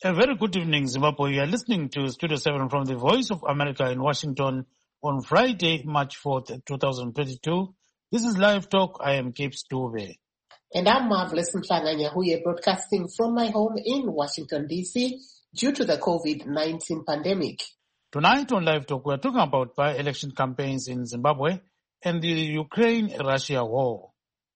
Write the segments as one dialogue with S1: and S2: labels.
S1: A very good evening, Zimbabwe. You are listening to Studio 7 from the Voice of America in Washington on Friday, March 4th, 2022. This is Live Talk. I am Cape Stuve.
S2: And I'm Marvelous Mhlanga Nyahuye, broadcasting from my home in Washington, D.C. due to the COVID-19 pandemic.
S1: Tonight on Live Talk, we are talking about by-election campaigns in Zimbabwe and the Ukraine-Russia war.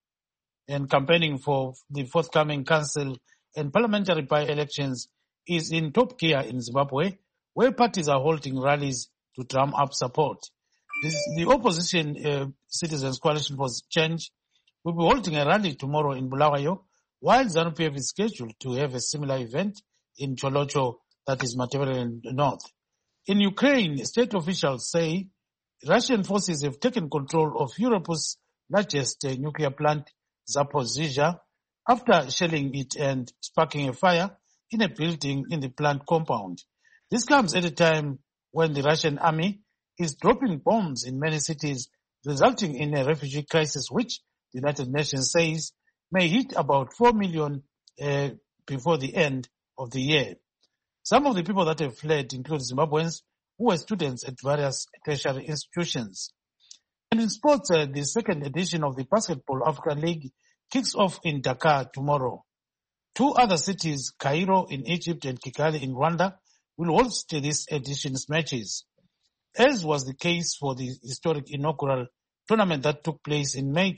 S1: And campaigning for the forthcoming council and parliamentary by-elections is in top gear in Zimbabwe, where parties are holding rallies to drum up support. The opposition Citizens Coalition for Change will be holding a rally tomorrow in Bulawayo, while ZANU-PF is scheduled to have a similar event in Cholocho, that is Matabeleland North. In Ukraine, state officials say Russian forces have taken control of Europe's largest nuclear plant, Zaporizhzhia, after shelling it and sparking a fire in a building in the plant compound. This comes at a time when the Russian army is dropping bombs in many cities, resulting in a refugee crisis which the United Nations says may hit about 4 million before the end of the year. Some of the people that have fled include Zimbabweans who were students at various tertiary institutions. And in sports, the second edition of the Basketball Africa League kicks off in Dakar tomorrow. Two other cities, Cairo in Egypt and Kigali in Rwanda, will host this edition's matches. As was the case for the historic inaugural tournament that took place in May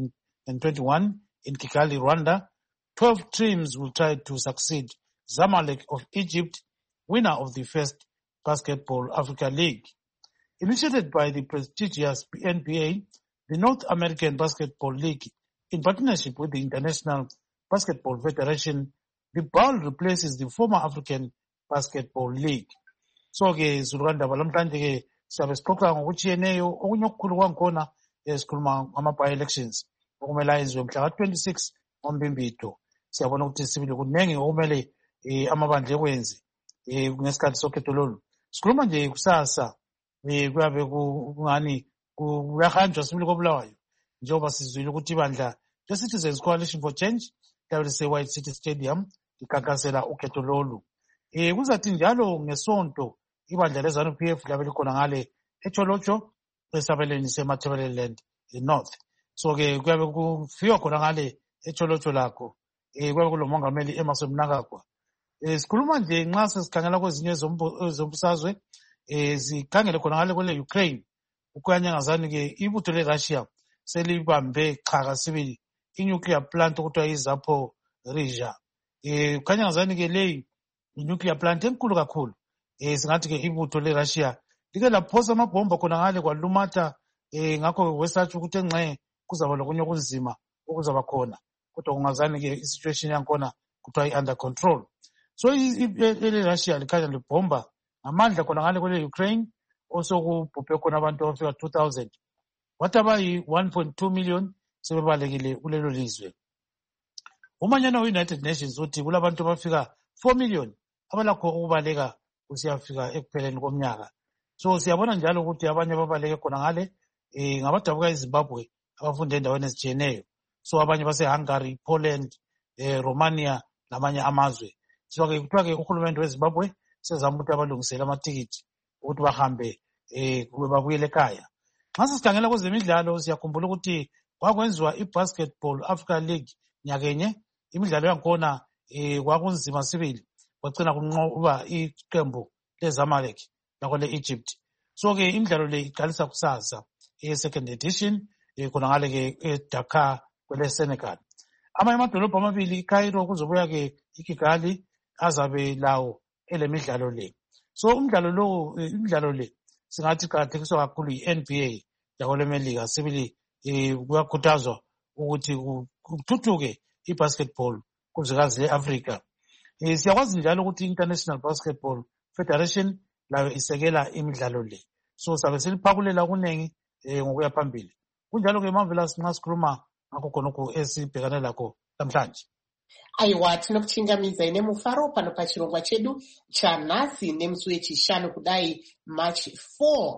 S1: 2021 in Kigali, Rwanda, 12 teams will try to succeed Zamalek of Egypt, winner of the first Basketball Africa League. Initiated by the prestigious NBA, the North American Basketball League, in partnership with the International Basketball Federation, the BAL replaces the former African Basketball League. So-ke Zulukanda balamhlanje ke siyabe sixoxa ngokutshiyeneyo okunye okukhulu kwakhona sikhuluma ngama-by-elections okumele ayenziwe mhla ka-26 ngoMbimbitho. Siyabona ukuthi sibili kunengi okumele amabandla ekwenze ngesikhathi sokhetho lolu. Sikhuluma nje kusasa kuyabe kungani kuyahanjwa sibili koBulawayo njengoba sizwile ukuthi ibandla le-Citizens Coalition for Change liyabe lise-White City Stadium likhankasela ukhetho lolu. Kuzathi njalo ngesonto ibandla le-ZANU-PF liyabe likhona ngale eCholocho esabelweni seMatabeleland North. So-ke kuyabe kufikwa khona ngale eCholocho lakho kuyabe kulomongameli Emmerson Mnangagwa. Sikhuluma nje nxa sesikhangela kwezinye ezombusazwe sikhangele khona ngale kwele Ukraine ukuyanyangazani-ke ibutho le-Russia selibambe qhaka sibili i-nuclear plant okuthiwa iZaporizhzhia. Kukhanyangazani-ke leyi i-nuclear plant enkulu kakhulu. Singathi-ke ibutho le-Russia like laphosa amabhomba khona ngale kwalumatha ngakho wesatsho ukuthi engxe kuzaba lokunye okunzima okuzaba khona. Kodwa kungazani-ke i-situation yankhona kuthiwa i-under control. So ile-Russia likhanya libhomba ngamandla khona ngale kwele Ukraine osokubhubhe khona abantu abafika 2,000. Wathi abayi 1.2 million sebebalekile kulelo lizwe. Umanyano we-United Nations uthi kulabantu abafika 4 million abalakho ukubaleka kusiyafika ekupheleni komnyaka. So siyabona njalo ukuthi abanye ababaleke khona ngale ngabadabuka eZimbabwe abafunde endaweni ezitshiyeneyo. So abanye base-Hungary, Poland, Romania lamanye amazwe. So-ke kuthiwa-ke uhulumende weZimbabwe sezama ukuthi abalungisele amatikiti ukuthi bahambe babuyele ekhaya. Nxa sesikhangela kwezemidlalo siyakhumbula ukuthi kwakwenziwa i-Basketball Africa League nyakenye. Imidlalo yankhona kwakunzima sibili kwagcina kunqoba iqembu leZamalek lakho le-Egypt. So-ke imidlalo le iqalisa kusasa second edition khona ngale-ke eDakar kwele-Senegal. Amanye amadolobho amabili iCairo kuzobuya-ke iKigali azabe lawo elemidlalo le. So imidlalo le singathi iqakathekiswa kakhulu yi-NBA yakwemelika sibili kuyakhuthazwa ukuthi kuthuthuke i-basketball kuzwekazi le-Afrika. Siyakwazi njalo ukuthi i-International Basketball Federation layo isekela imidlalo le. So sabe siliphakulela kunengi ngokuya phambili. Kunjalo-ke Marvelous nxa sikhuluma ngakho khonokho esibhekane lakho namhlanje.
S2: Aiwa tinokuchingamidzai nemufaro pano pachirongwa chedu chanhasi nemusi wechishanu kudai March 4,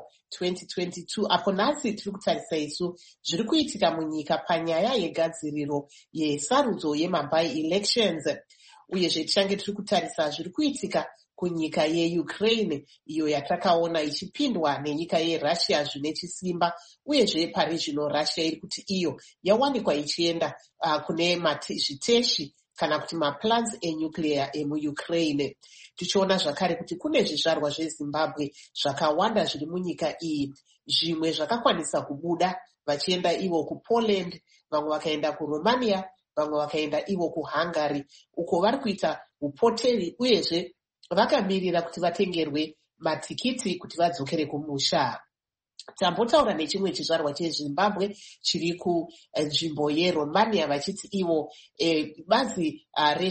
S2: 2022 apo nhasi tiri kutarisa isu zviri kuitika munyika panyaya yegadziriro yesarudzo yemaby elections. uyezve tichange tiri kutarisa zviri kuitika kunyika yeUkraine iyo yatakaona ichipindwa nenyika yeRussia zvine chisimba, uyezve pari zvino Russia iri kuti iyo yawanikwa ichienda kune zviteshi kana kuti maplants enuclear emuUkraine. Tichiona zvakare kuti kune zvizvarwa zveZimbabwe zvakawanda zviri munyika iyi, zvimwe zvakakwanisa kubuda vachienda ivo kuPoland, vamwe vakaenda kuRomania, vamwe vakaenda ivo kuHungary, uko vari kuita upoteri uyezve vakamirira kuti vatengerwe matikiti kuti vadzokere kumusha. Tambotaura nechimwe chizvarwa cheZimbabwe chiri kunzvimbo yeRomania vachiti ivo bazi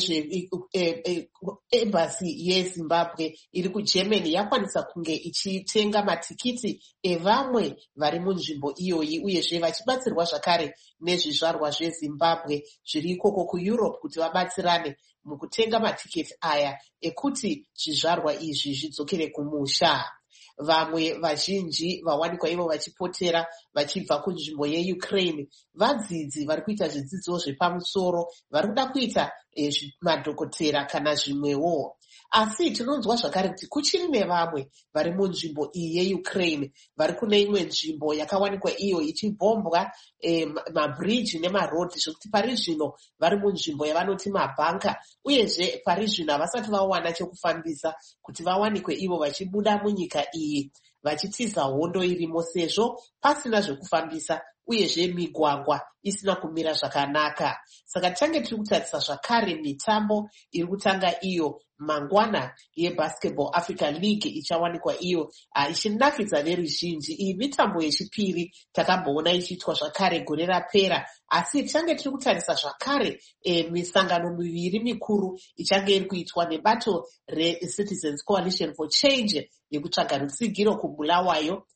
S2: embassy yeZimbabwe iri kuGermany yakwanisa kunge ichitenga matikiti evamwe vari munzvimbo iyoyi, uyezve vachibatsirwa zvakare nezvizvarwa zveZimbabwe zviri ikoko kuEurope kuti vabatsirane mukutenga matiketi aya ekuti zvizvarwa izvi zvidzokere kumusha. Vamwe vazhinji vawanikwa ivo vachipotera vachibva kunzvimbo yeUkraine vadzidzi vari kuita zvidzidzo zvepamusoro, vari kuda kuita madhokotera kana zvimwewo. Asi tinonzwa zvakare kuti kuchiri nevamwe vari munzvimbo iyi yeUkraine vari kune imwe nzvimbo yakawanikwa iyo ichibhombwa mabridge nemarodhi, zvokuti pari zvino vari munzvimbo yavanoti mabhanka, uyezve pari zvino havasati vawana chekufambisa kuti vawanikwe ivo vachibuda munyika iyi vachitiza hondo irimo sezvo pasina zvekufambisa uyezve migwagwa isina kumira zvakanaka. Saka tichange tiri kutarisa zvakare mitambo iri kutanga iyo mangwana yeBasketball Africa League ichawanikwa iyo ichinakidza veruzhinji. Iyi mitambo yechipiri takamboona ichiitwa zvakare gore rapera, asi tichange tiri kutarisa zvakare misangano miviri mikuru ichange iri kuitwa nebato reCitizens Coalition for Change yekutsvaga rutsigiro kuBulawayo,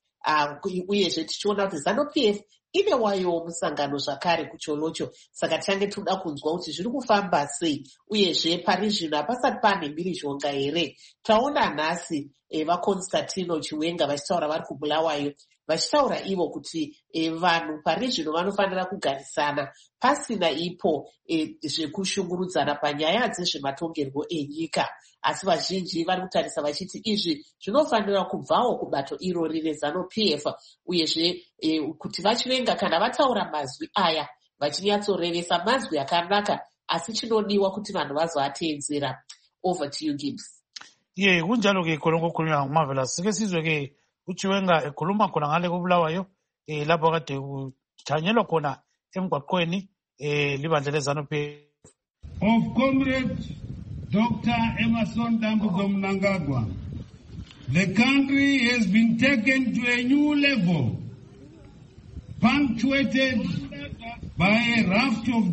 S2: uyezve tichiona kuti ZANU-PF ine wayo musangano zvakare kucholocho. Saka tichange tinoda kunzwa kuti zviri kufamba sei, uyezve pari zvino hapasati pane mhirizhonga here. Taona nhasi vaConstantino Chiwenga vachitaura vari kuBulawayo, vachitaura ivo kuti vanhu pari zvino vanofanira kugarisana pasina ipo zvekushungurudzana panyaya dzezvematongerwo enyika. Asi vazhinji vari kutarisa vachiti izvi zvinofanira kubvawo kubato irori reZANU-PF, uyezve kuti vachivenga kana vataura mazwi aya vachinyatsorevesa mazwi akanaka, asi chinodiwa kuti vanhu vazoateedzera. Over to you, Gibbs.
S1: Kunjalo ke khona kukhulunywa nguMarvelous. Sike sizwe ke uChiwenga ekhuluma khona ngale koBulawayo lapho kade kuthanyelwa khona emgwaqweni libandla leZANU-PF.
S3: Of Comrade Dr. Emerson Dambudzo Mnangagwa, the country has been taken to a new level, punctuated by a raft of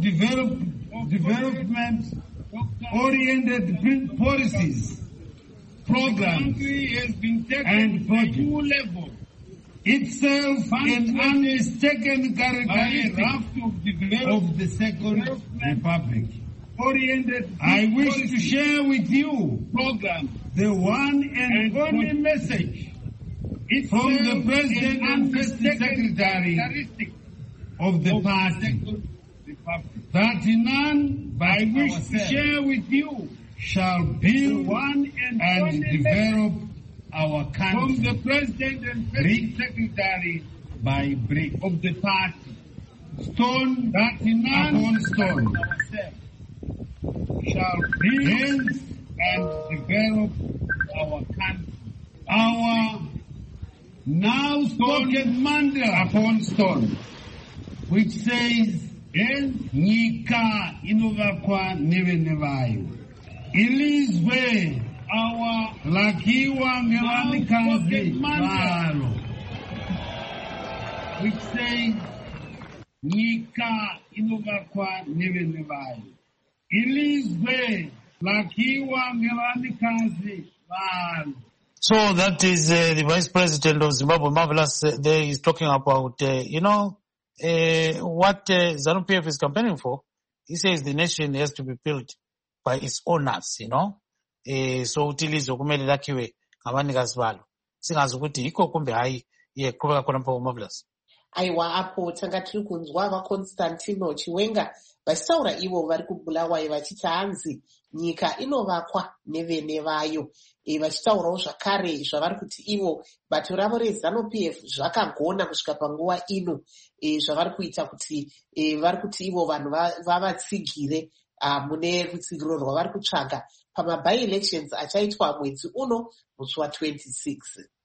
S3: development-oriented policies, programs, and projects. Itself an unmistaken characteristic of the Second Republic. I wish to share with you the one and only message from the President and First Secretary of the party, that none but I wish to share with you shall build and develop our country. From the President and First Secretary by brick of the party, stone that upon stone shall build and develop our country. Our now spoken mantra upon stone, which says, Nyika inovakwa nevene vayo. Ilizwe our lakiwa ngevanikazi varo, which says, Nyika inovakwa nevene vayo. Ilizwe lakiwa ngevanikazi varo.
S1: So that is the Vice President of Zimbabwe, Marvelous. There is talking about, what ZANU-PF is campaigning for. He says the nation has to be built by its owners, So utilizo kumele lakiwe ngabanikazi balo. Singazi ukuthi iko kumbe hayi yeqhubeka khona mpo Marvelous.
S2: aiwa apo tanga tiri kunzwa vaConstantino Chiwenga vachitaura ivo vari kuBulawayo vachiti hanzi nyika inovakwa nevene vayo, vachitaurawo zvakare zvavari kuti ivo bato ravo reZANU-PF zvakagona kusvika panguva ino, zvavari kuita kuti vari kuti ivo vanhu vavatsigire mune rutsigiro rwavari kutsvaga pamabi-elections achaitwa mwedzi uno musi wa26.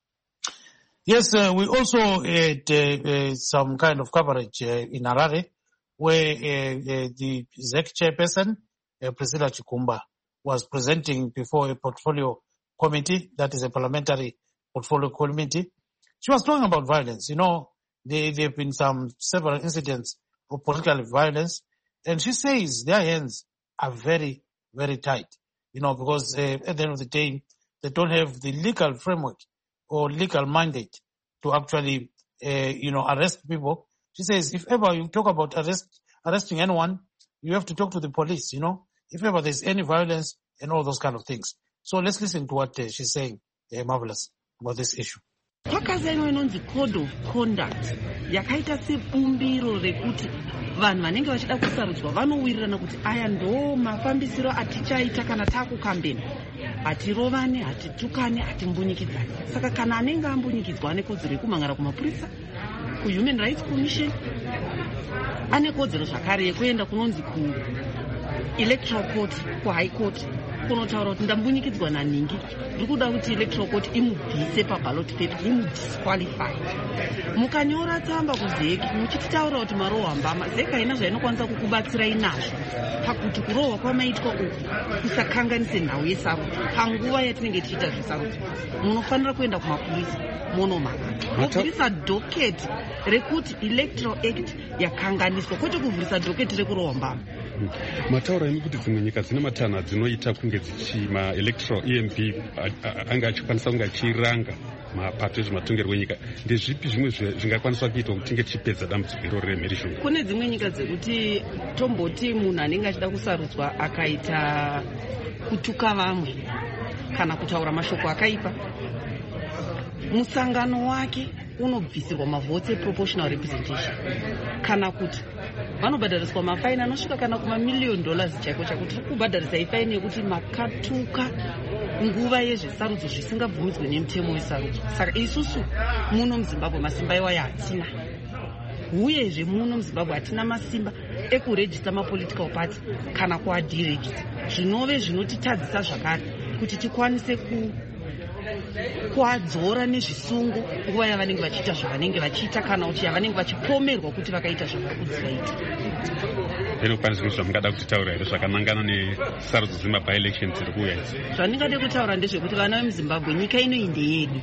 S1: Yes, we also had some kind of coverage in Harare where the ZEC chairperson, Priscilla Chikumba, was presenting before a portfolio committee, that is a parliamentary portfolio committee. She was talking about violence. You know, there have been several incidents of political violence, and she says their hands are very, very tight, you know, because at the end of the day, they don't have the legal framework or legal mandate to actually, arrest people. She says, if ever you talk about arresting anyone, you have to talk to the police, you know, if ever there's any violence and all those kind of things. So let's listen to what she's saying, Marvelous, about this issue.
S4: Kwakazainwa inonzi code of conduct yakaita sebumbiro rekuti vanhu vanenge vachida kusarudzwa vanowirirana kuti aya ndo mafambisiro atichaita kana takukambeni, hatirovane, hatitukane, hatimbunyikidzane. Saka kana anenge ambunyikidzwa ane kodzero yekumhangara kumapurisa, kuHuman Rights Commission, ane kodzero zvakare yekuenda kunonzi ku-electoral court, kuhigh court, kunotaura kuti ndambunyikidzwa naningi, ndiri kuda kuti electoral court imubvise paballot paper, imudisqualify. Mukanyora tsamba kuZEC muchitaura kuti marohwa mbama, ZEC haina zvainokwanisa kukubatsirai nazvo pakuti kurohwa kwamaitwa uku kusakanganise nhau yesarudzo. Panguva yatinenge tichiita zvesarudzo, munofanira kuenda kumapurisa monomaka kuvhurisa dhoketi rekuti electoral act yakanganiswa, kwete kuvhurisa dhoketi rekurohwa mbama.
S5: Mataura imi kuti dzimwe nyika dzine matana dzinoita kunge dzichima electoral EMP anga achikwanisa kunge achiranga mapato ezvematongerwo enyika, ndezvipi zvimwe zvingakwaniswa kuitwa kuti tinge tichipedza dambudziko iroro remherishonga?
S4: Kune dzimwe nyika dzekuti tomboti munhu anenge achida kusarudzwa akaita kutuka vamwe kana kutaura mashoko akaipa, musangano wake unobvisirwa mavhotsi eproportional representation, kana kuti vanobhadhariswa mafaini anosvika kana $1,000,000 chaiko chakuti tiri kubhadharisai faini yekuti makatuka nguva yezvesarudzo zvisingabvumidzwe nemutemo wesarudzo. Saka isusu muno muZimbabwe masimba iwayo hatina, uyezve muno muZimbabwe hatina masimba ekurejista mapolitical party kana kuadirejista, zvinove zvinotitadzisa zvakare kuti tikwanise kuadzora nezvisungo nguva yavanenge vachiita zvavanenge vachiita kana kuti yavanenge vachipomerwa kuti vakaita zvavari kudzivaita.
S5: Pane zvimwe zvamungada kutitaura here zvakanangana nesarudzo dzemabi-elections dziri kuuya idzi?
S4: Zvandingade kutaura ndezvekuti vana vemuZimbabwe, nyika ino inde yedu,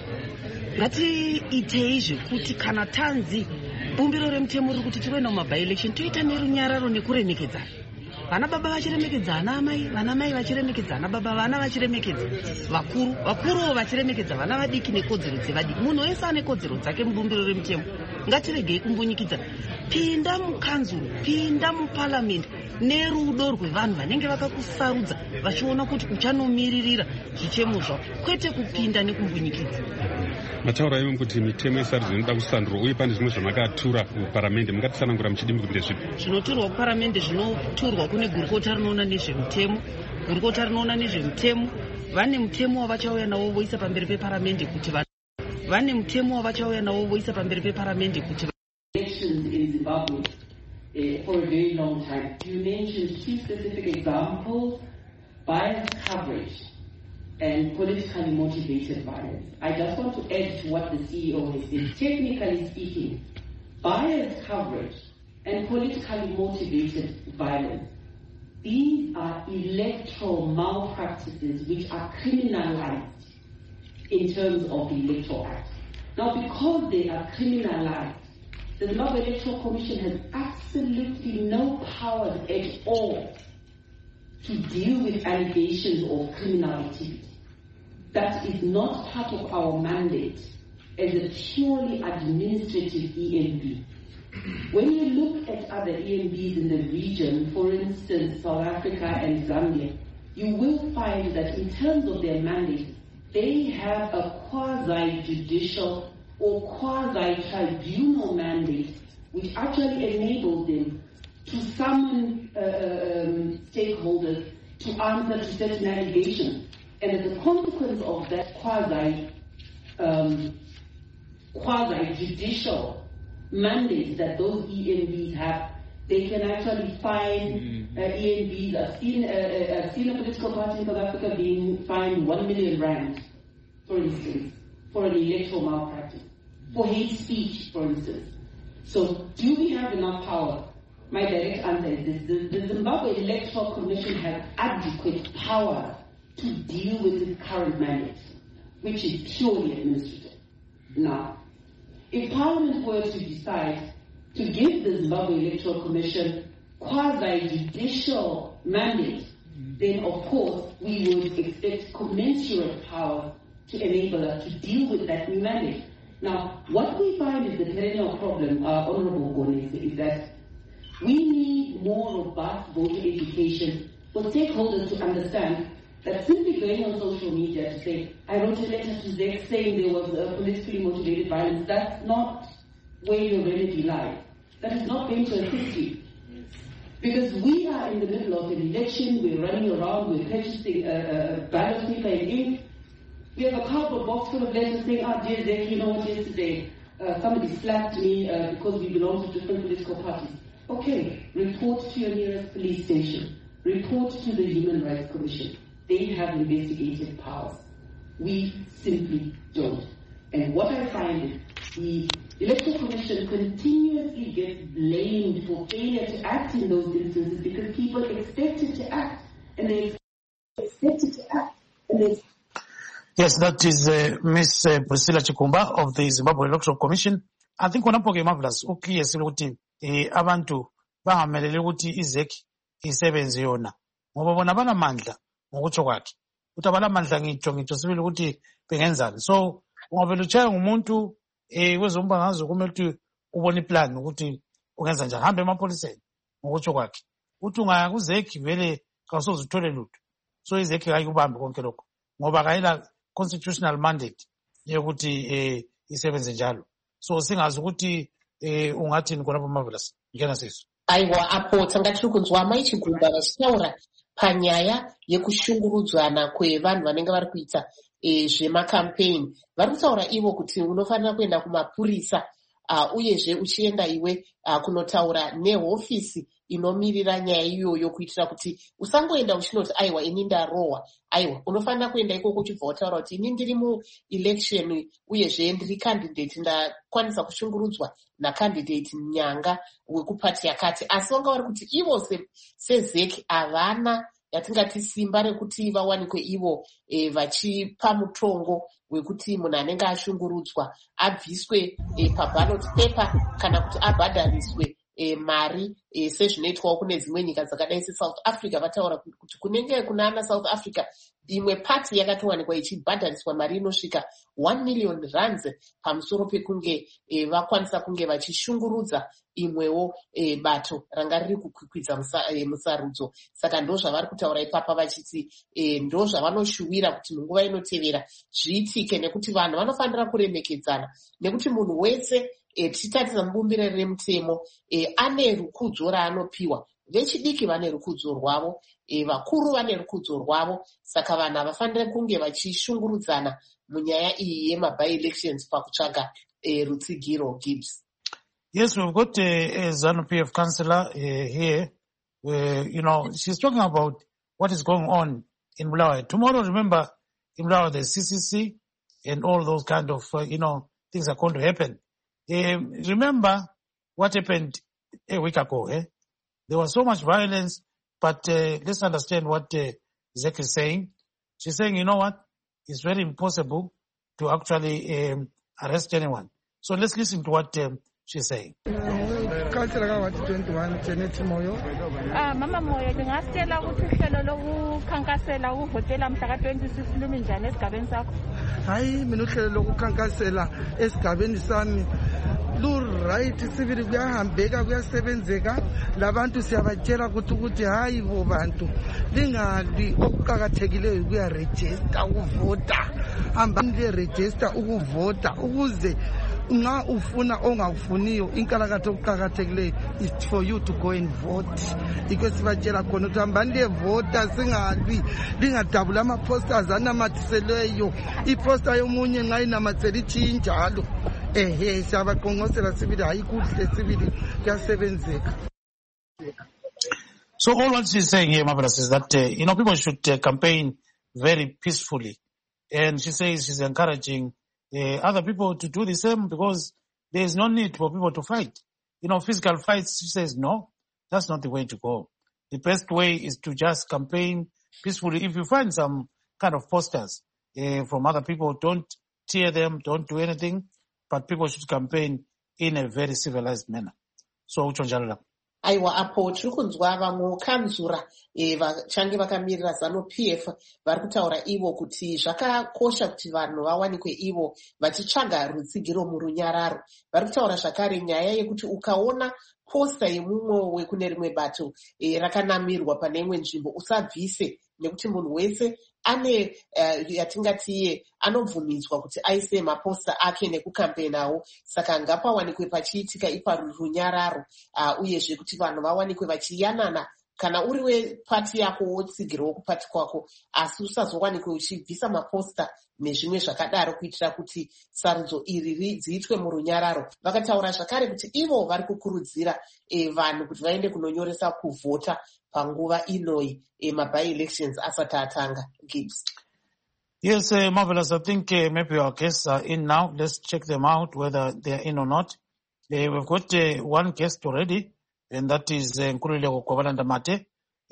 S4: ngatiitei zvekuti kana tanzi bumbiro remutemo riri kuti tikuenda mumabi-election toita nerunyararo nekuremekedzana. Vana baba vachiremekedza ana amai, vana mai vachiremekedza ana baba, vana vachiremekedza vakuruwo vachiremekedza vana vadiki nekodzero dzevadiki. Munhu wese ane kodzero dzake mubumbiro remutemo. Ngatiregei kumbunyikidzana. Pinda mukanzuru, pinda muparliament nerudo rwevanhu vanenge vakakusarudza vachiona kuti uchanomiririra zvichemo zvavo, kwete kupinda nekumbunyikidza.
S5: Mataura imi kuti mitemo yesarudzo inoda kusandurwa, uye pane zvimwe zvamakatura kuparamende, mungatitsanangura muchidimbi kuti ndezvipi? Zvinoturwa
S4: kuparamende zvinoturwa kune gurukota rinoona nezvemutemo. Gurukota rinoona nezvemutemo vane mutemo wavachauya nawo voisa pamberi peparamende kuti vane mutemo wavachauya nawo voisa pamberi peparamende kuti
S6: elections in Zimbabwe for a very long time. You mentioned two specific examples: biased coverage and politically motivated violence. I just want to add to what the CEO has said. Technically speaking, biased coverage and politically motivated violence, these are electoral malpractices which are criminalized in terms of the Electoral Act. Now, because they are criminalized, the Zimbabwe Electoral Commission has absolutely no powers at all to deal with allegations of criminal activity. That is not part of our mandate as a purely administrative EMB. When you look at other EMBs in the region, for instance, South Africa and Zambia, you will find that in terms of their mandate, they have a quasi-judicial or quasi-tribunal mandate, which actually enables them to summon stakeholders to answer to certain allegations. And as a consequence of that quasi-judicial mandate that those ENVs have, they can actually fine ENVs. I've seen a political party in South Africa being fined 1 million rand, for instance, for an electoral malpractice, for hate speech, for instance. So, do we have enough power? My direct answer is this: the Zimbabwe Electoral Commission has adequate power to deal with its current mandate, which is purely administrative. Now, if Parliament were to decide to give the Zimbabwe Electoral Commission quasi-judicial mandate, then of course we would expect commensurate power to enable us to deal with that new mandate. Now, what we find is the perennial problem, Honorable Gone, is that we need more robust voter education for stakeholders to understand that simply going on social media to say, I wrote a letter to ZEC saying there was a politically motivated violence, that's not where your remedy lies. That is not going to assist you. Because we are in the middle of an election, we're running around, we're purchasing ballot paper and ink. We have a cardboard box full of letters saying, dear ZEC, you know what, yesterday somebody slapped me because we belong to different political parties. Okay, report to your nearest police station. Report to the Human Rights Commission. They have investigative powers. We simply don't. And what I find is the Electoral Commission continuously gets blamed for failure to act in those instances because people expect it to act. And they expect it to act. And they...
S1: Yes, that is Miss Priscilla Chikumba of the Zimbabwe Electoral Commission. I think wanapoke marvelous ukuyesile ukuthi abantu bangamelele ukuthi iZEC isebenze yona ngoba bona banamandla ngokutsho kwakhe ukuthi abanamandla ngitsho sibili ukuthi bengenzani. So ungavela utshaya ngumuntu wezombangazwe kumele ukuthi ubone iplan ukuthi ungenza njani, hambe emapholiseni ngokutsho kwakhe uthi ungaya kuZEC vele kawusoze uthole lutho. So iZEC ayikubambe konke lokho ngoba kayila constitutional mandate yokuthi isebenze njalo. So singazi ukuthi ungathini khonapho marvelous ngena siso.
S2: Aiwa apo tanga tiri kunzwa Mai Chigumba vachitaura panyaya yekushungurudzwana kwevanhu vanenge vari kuita zvemacampaign. Vari kutaura ivo kuti unofanira kuenda kumapurisa uyezve uchienda iwe kunotaura nehofisi inomirira nyaya iyoyo kuitira kuti usangoenda uchinoti aiwa ini ndarohwa. Aiwa unofanira kuenda ikoko uchibva wataura kuti ini ndiri muelection uyezve ndiri candidate ndakwanisa kushungurudzwa nacandidate nyanga wekupati yakati. Asi vanga vari kuti ivo seZEC havana yatingati simba rekuti vawanikwe ivo vachipa mutongo wekuti munhu anenge ashungurudzwa abviswe paballot paper kana kuti abhadhariswe mari sezvinoitwawo kune dzimwe nyika dzakadai seSouth Africa. Vataura kuti kunenge kuna ana South Africa imwe pati yakatowanikwa ichibhadhariswa mari inosvika 1 million rands pamusoro pekunge vakwanisa kunge vachishungurudza imwewo bato ranga riri kukwikwidza musarudzo. Saka ndo zvavari kutaura ipapa vachiti ndo zvavanoshuwira kuti munguva inotevera zviitike, nekuti vanhu vanofanira kuremekedzana, nekuti munhu wese tichitarisa mubumbiro remutemo ane rukudzo raanopiwa. Vechidiki vane rukudzo rwavo, vakuru vane rukudzo rwavo. Saka vanhu havafaniri kunge vachishungurudzana munyaya iyi yema-by-elections pakutsvaga rutsigiro. Gibbs.
S1: Yes, we've got a ZANU-PF councillor here. She's talking about what is going on in Bulawayo. Tomorrow, remember, in Bulawayo, there's CCC and all those kind of, things are going to happen. Remember what happened a week ago. There was so much violence, but let's understand what ZEC is saying. She's saying, you know what? It's very impossible to actually arrest anyone. So let's listen to what she's saying.
S7: Councillor Kawati 21 Janet Moyo.
S8: Mama Moyo ngingasitshela ukuthi uhlelo lokukhankasela ukuvotela mhla ka-26 lumi njani esigabeni sakho?
S7: Hayi mina uhlelo lokukhankasela esigabeni sami lu-right sibili kuyahambeka kuyasebenzeka. Labantu siyabatshela ukuthi hayi bo bantu lingali okuqakathekileyo kuyarejista ukuvota. Hambani liregister ukuvota ukuze Nxa ufuna ongakufuniyo inkalakatha okuqakathekileyo is for you to go and vote. Iko sibatshela khona ukuthi hambani liyevota singabi lingadabula ama-posters anamathiseleyo. Iposta yomunye nxa inamathisele itshiye injalo. Siyabaqonqosela sibili hayi kuhle sibili kuyasebenzeka.
S1: So all what she's saying here, Marvelous, is that, people should campaign very peacefully. And she says she's encouraging other people to do the same because there is no need for people to fight. Physical fights, she says, no, that's not the way to go. The best way is to just campaign peacefully. If you find some kind of posters from other people, don't tear them, don't do anything, but people should campaign in a very civilized manner. So, uchonjalala.
S2: Aiwa apo tiri kunzwa vamwe kanzura vachange vakamirira ZANU-PF vari kutaura ivo kuti zvakakosha kuti vanhu vawanikwe ivo vachitsvaga rutsigiro murunyararo. Vari kutaura zvakare nyaya yekuti ukaona posta yemumwe wekune rimwe bato rakanamirwa pane imwe nzvimbo usabvise, nekuti munhu wese ane yatingatiye anobvumidzwa kuti aise maposta ake nekukampenawo. Saka ngapawanikwe pachiitika iparunyararo uyezve kuti vanhu vawanikwe vachiyanana. Kana uri wepati yako wotsigirawo kupati kwako, asi usazowanikwe uchibvisa maposta nezvimwe zvakadaro kuitira kuti sarudzo iri dziitwe murunyararo. Vakataura zvakare kuti ivo vari kukurudzira vanhu kuti vaende kunonyoresa kuvhota panguva inoi by-elections asati atanga. Gibbs.
S1: Yes, Marvelous. I think maybe our guests are in now. Let's check them out, whether they are in or not. We've got one guest already, and that is Nkululeko Kwabalandamate.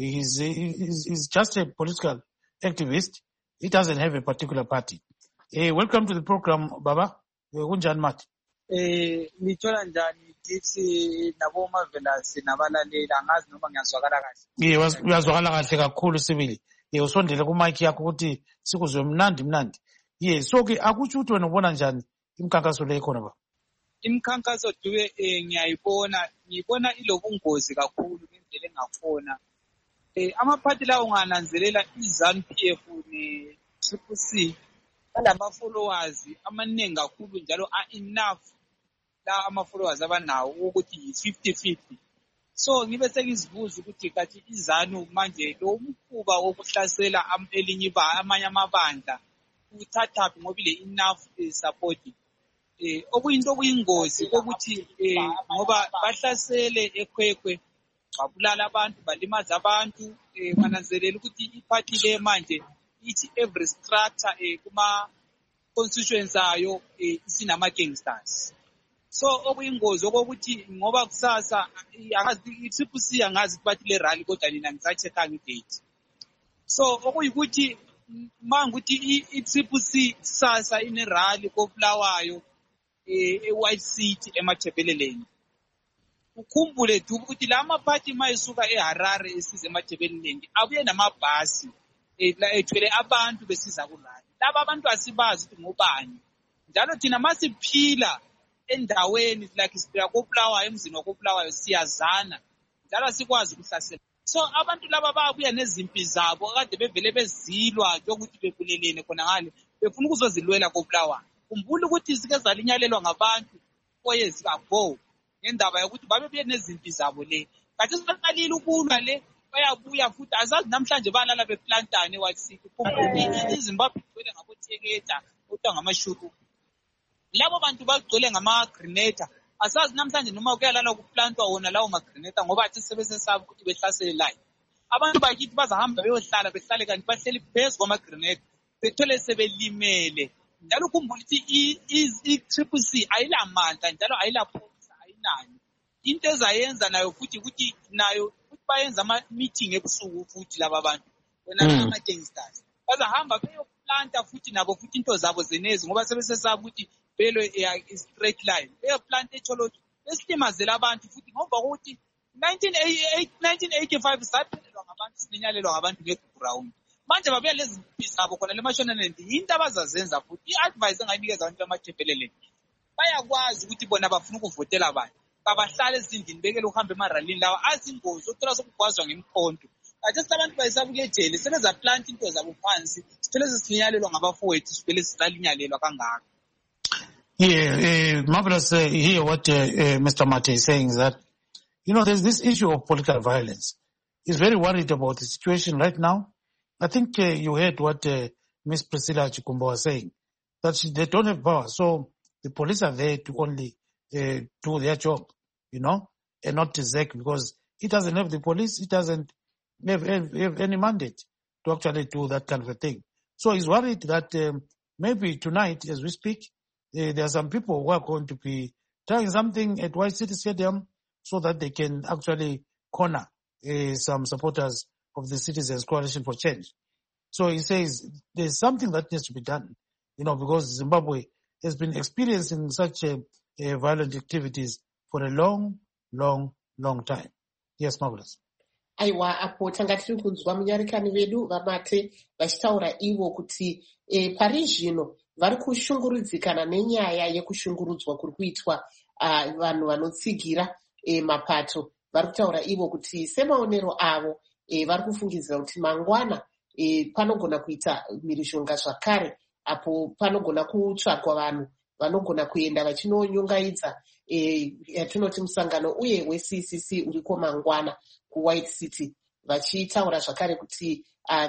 S1: He's just a political activist. He doesn't have a particular party. Welcome to the program, Baba. Kunjani Mati?
S9: Nithola njani Gibbs nabo Marvelous nabalaleli angazi noma ngiyazwakala kahle.
S1: Uyazwakala kahle kakhulu sibili. Usondele ku mic yakho ukuthi sikuzwe mnandi. So ke akutsho ukuthi wena ubona njani imikhankaso le khona ba?
S9: Imikhankaso duwe ngiyibona ilobungozi kakhulu ngendlela engakhona. Amaphathi lawo ungananzelela iZANU-PF ne-CCC balama followers amaningi kakhulu njalo enough la ama-followers abanawo ukuthi yi-50-50. So ngibe sengizibuza ukuthi kathi iZANU manje lo mkhuba wokuhlasela amanye amabandla uthathaphi ngoba ile enough support. Okuyinto okuyingozi kokuthi ngoba bahlasele ekhwekhwe babulala abantu balimaza abantu. Bananzelela ukuthi iphathi le manje ithi every structure kuma constituency ayo isinama gangsters. So okuyingozi okokuthi ngoba kusasa i-CCC angazi bathi le rally kodwa nina ngisacheckanga idate. So okuyikuthi mangukuthi i-CCC sasa ine rally koBulawayo eWhite City eMathebeleleni. Ukhumbule ukuthi la maphathi mayisuka eHarare esize eMathebeleleni abuye namabhasi ethwele abantu besiza kurally. Laba abantu asibazi ukuthi ngobani. Njalo thina masiphila endaweni like siphila koBulawayo emzini wakoBulawayo siyazana njalo sikwazi ukuhlasela. So abantu laba babuya nezimpi zabo kade bevele bezilwa ukuthi bebulelene khona ngale befuna ukuzozilwela koBulawayo. Khumbula ukuthi sike zalinyalelwa ngabantu 4 years ago ngendaba yokuthi babebuye nezimpi zabo le. Kathi siqalile ukulwa le bayabuya futhi azazi namhlanje balala beplantane eWhite City. Khumbula iZimbabwe igcwele ngabotheketa kodwa ngamashuru. Labo bantu bagcwele ngama-grenada. Asazi namhlanje noma kuyalala kuplantwa wona lawo ma-grenada ngoba athi sebesesaba ukuthi behlasele live. Abantu bakithi bazahamba beyohlala behlale kanti bahleli phezu kwama-grenada bethole sebelimele. Njalo ukhumbula ukuthi i-CCC ayilamandla njalo ayilaphoyisa ayinani. Into ezayenza nayo futhi ukuthi nayo ukuthi bayenza ama-meeting ebusuku futhi laba bantu wena ama-gangsters bazahamba beyoplanta futhi nabo futhi into zabo zenezi ngoba sebesesaba ukuthi belwe straight line beyoplanta echoloji besilimazela abantu futhi ngoba ukuthi 1985 saphelelwa ngabantu silinyalelwa ngabantu nge-ground. Manje babuya lezi mpi zabo khona leMashonaland yinto abazazenza futhi i-advice engayinikeza abantu bamathebeleleni bayakwazi ukuthi bona bafuna ukuvotela abantu babahlale ezindlini bekele uhambe emaralini lawa azingozi othola sokugwazwa ngemkhonto. Kathi abantu bayisaba ukuya ejele sebezaplanta into zabo phansi sithole sesilinyalelwa ngabafowethu sivele sizalinyalelwa kangaka.
S1: Yeah, marvelous. Hear what Mr. Mate is saying is that, there's this issue of political violence. He's very worried about the situation right now. I think you heard what Ms. Priscilla Chikumba was saying, that they don't have power. So the police are there to only do their job, and not ZEC, because it doesn't have the police. It doesn't have any mandate to actually do that kind of a thing. So he's worried that maybe tonight, as we speak, there are some people who are going to be trying something at White City Stadium so that they can actually corner some supporters of the Citizens Coalition for Change. So he says there's something that needs to be done, because Zimbabwe has been experiencing such violent activities for a long, long, long time. Yes, Marvelous.
S2: Aiwa, apo tanga tiri kunzwa munyarikani vedu vaMate vachitaura ivo kuti pari zvino vari kushungurudzikana nenyaya yekushungurudzwa kuri kuitwa vanhu vanotsigira mapato. Vari kutaura ivo kuti semaonero avo vari kufungidzira kuti mangwana panogona kuita mhirizhonga zvakare, apo panogona kutsvagwa vanhu vanogona kuenda vachinonyongaidza yatinoti musangano uye weCCC uriko mangwana kuWhite City, vachitaura zvakare kuti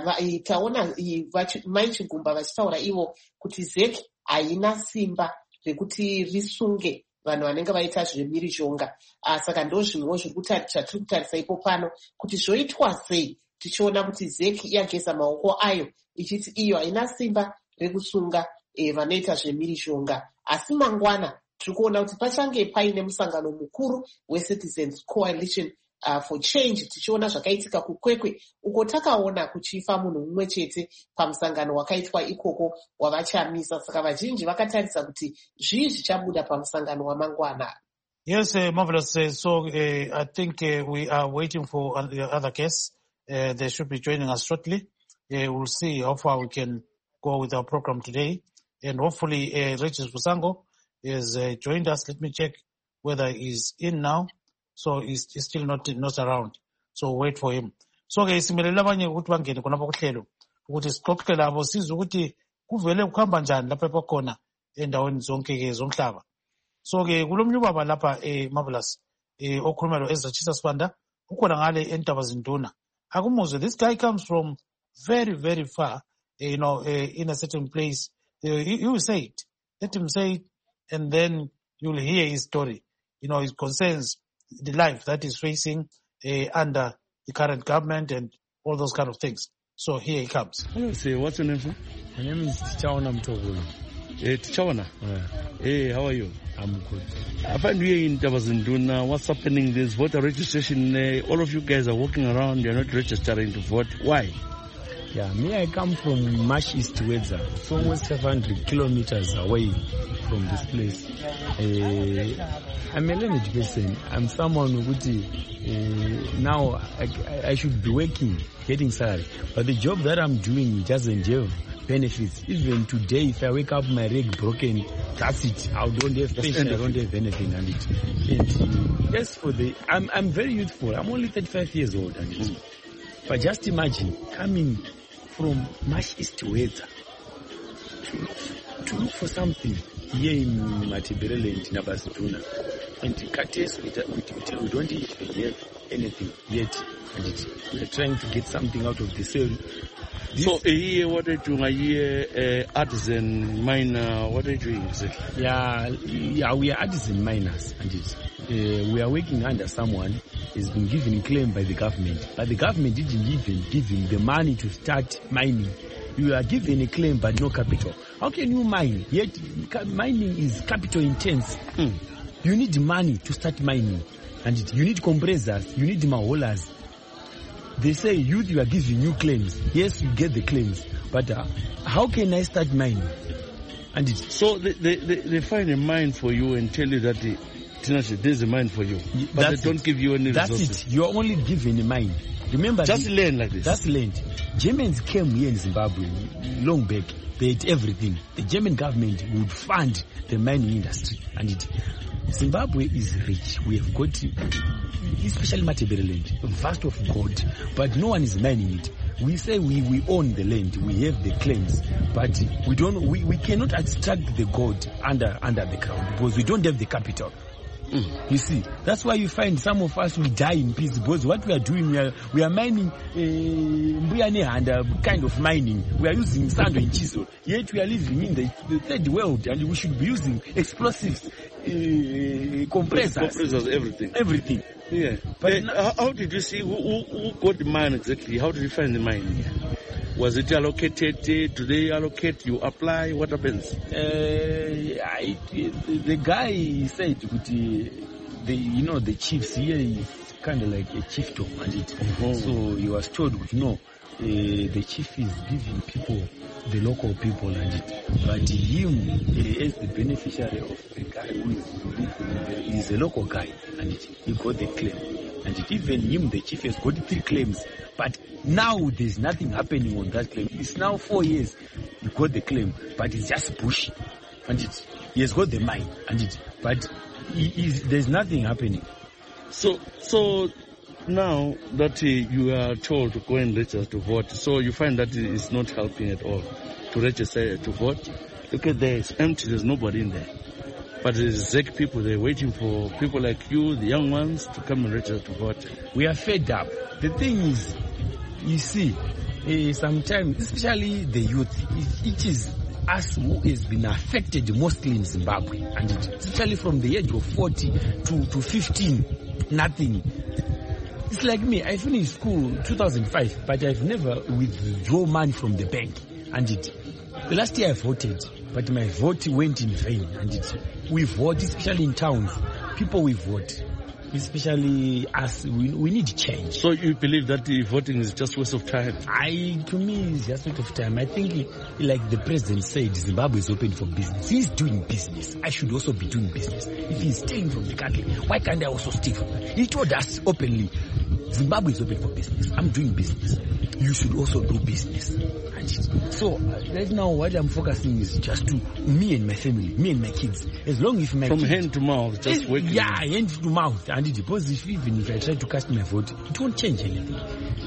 S2: taona Mai Chigumba vachitaura ivo kuti ZEC haina simba rekuti risunge vanhu vanenge vaita zvemhirizhonga. Saka ndo zvimwewo zvatiri kutarisa ipo pano kuti zvoitwa sei, tichiona kuti ZEC yageza maoko ayo ichiti iyo haina simba rekusunga vanoita zvemhirizhonga. Asi mangwana tiri kuona kuti pachange paine musangano mukuru weCitizens Coalition for Change, tichiona zvakaitika kuKwekwe uko takaona kuchifa munhu mumwe chete pamusangano wakaitwa ikoko wavachamisa. Saka vazhinji vakatarisa kuti zvii zvichabuda pamusangano wamangwana.
S1: Yes, Marvelous. So I think we are waiting for the other case. They should be joining us shortly. We'll see how far we can go with our program today. And hopefully Regis Busango has joined us. Let me check whether he's in now. So he's still not around. So wait for him. So simelele abanye ukuthi bangene khonapha kuhlelo ukuthi siqoqele labo sizwe ukuthi kuvele kuhamba njani lapha ekhona endaweni zonke ke zomhlaba. So ke kulomnye ubaba lapha Marvelous okhuluma lo Ezra Chisa Sibanda ukhona ngale eNtaba Zinduna. Akumuzwe, this guy comes from very, very far, in a certain place. He will say it. Let him say it, and then you'll hear his story. His concerns, the life that he's facing under the current government and all those kind of things. So here he comes.
S10: Hello, sir. What's your name, sir?
S11: My name is Tichaona Mtogolo.
S10: Tichaona? Hey, how are you?
S11: I'm good.
S10: I find you in Tabazinduna. What's happening? There's voter registration. All of you guys are walking around. You're not registering to vote. Why?
S11: Yeah, me, I come from Marsh East Wedza. It's almost 500 kilometers away from this place. I'm a learned person. I'm someone who now I should be working, getting salary. But the job that I'm doing doesn't have benefits. Even today, if I wake up my leg broken, that's it. I don't have pension, I don't have anything. And as for I'm very youthful. I'm only 35 years old. But just imagine coming from Marsh East Wedza to look for something here in Matibirele and Nabasituna. And Kates, we don't even have anything yet. And we're trying to get something out of the sale.
S10: So here, what are you doing? Are you artisan, miner? What are you doing exactly?
S11: Yeah, we are artisan miners. And we are working under someone who's been given a claim by the government. But the government didn't even give him the money to start mining. You are given a claim but no capital. How can you mine? Yet mining is capital intense. You need money to start mining. And you need compressors, you need mahaulers. They say, youth, you are giving you claims. Yes, you get the claims. But how can I start mining? And
S10: so they find a mine for you and tell you that there's a mine for you. But they don't give you any resources.
S11: That's it. You are only given a mine. Remember,
S10: just land like this.
S11: That's land. Germans came here in Zimbabwe long back. They had everything. The German government would fund the mining industry. And Zimbabwe is rich. We have got, especially Matebele land, vast of gold, but no one is mining it. we say we own the land, we have the claims, but we cannot extract the gold under the ground because we don't have the capital. You see, that's why you find some of us will die in peace, because what we are doing, we are mining, kind of mining. We are using sand and chisel. Yet we are living in the third world, and we should be using explosives, compressors, everything.
S10: Yeah. But how did you see who got the mine exactly? How did you find the mine? Was it allocated? Do they allocate? You apply? What happens?
S11: The guy said, the chiefs here is kind of like a chiefdom, and so he was told, the chief is giving people, the local people, but him as the beneficiary of the guy who is a local guy, and he got the claim. And even him, the chief, has got 3 claims. But now there's nothing happening on that claim. It's now 4 years he got the claim, but it's just bush. And he has got the mine, but there's nothing happening.
S10: So now that you are told to go and register to vote, so you find that it's not helping at all to register to vote. Look at there, it's empty, there's nobody in there. But there's ZEC people, they're waiting for people like you, the young ones, to come and register to vote.
S11: We are fed up. The thing is, you see, sometimes, especially the youth, it is us who has been affected mostly in Zimbabwe. And especially from the age of 40 to 15, nothing. It's like me, I finished school 2005, but I've never withdrawn money from the bank. And the last year I voted, but my vote went in vain. And we vote, especially in towns. People we vote, especially us, we need change.
S10: So you believe that the voting is just waste of time?
S11: To me, it's just waste of time. I think, like the president said, Zimbabwe is open for business. He's doing business. I should also be doing business. If he's staying from the country, why can't I also stay from it? He told us openly, Zimbabwe is open for business. I'm doing business. You should also do business. So right now what I'm focusing is just to me and my family, me and my kids. As long as my
S10: kids, hand to mouth, just working.
S11: Yeah, hand to mouth. And because even if I try to cast my vote, it won't change anything.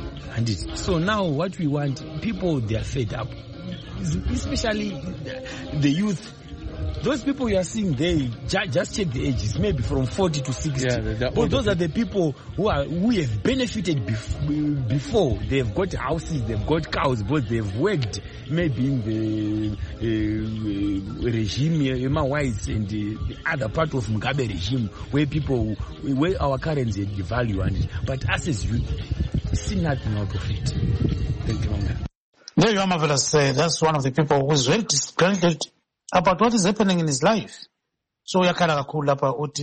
S11: So now what we want, people, they are fed up. Especially the youth. Those people you are seeing, they just check the ages, maybe from 40 to 60. Yeah, but those are the people who have benefited before. They've got houses, they've got cows, but they've worked maybe in the regime, Emma Wise, and the other part of Mugabe regime, where our currency had devalued. But us as youth, see nothing out of it. Thank you, Manga.
S1: There you are, Marvelous. That's one of the people who is very disgruntled about what is happening in his life. So uyakhala kakhulu lapha uthi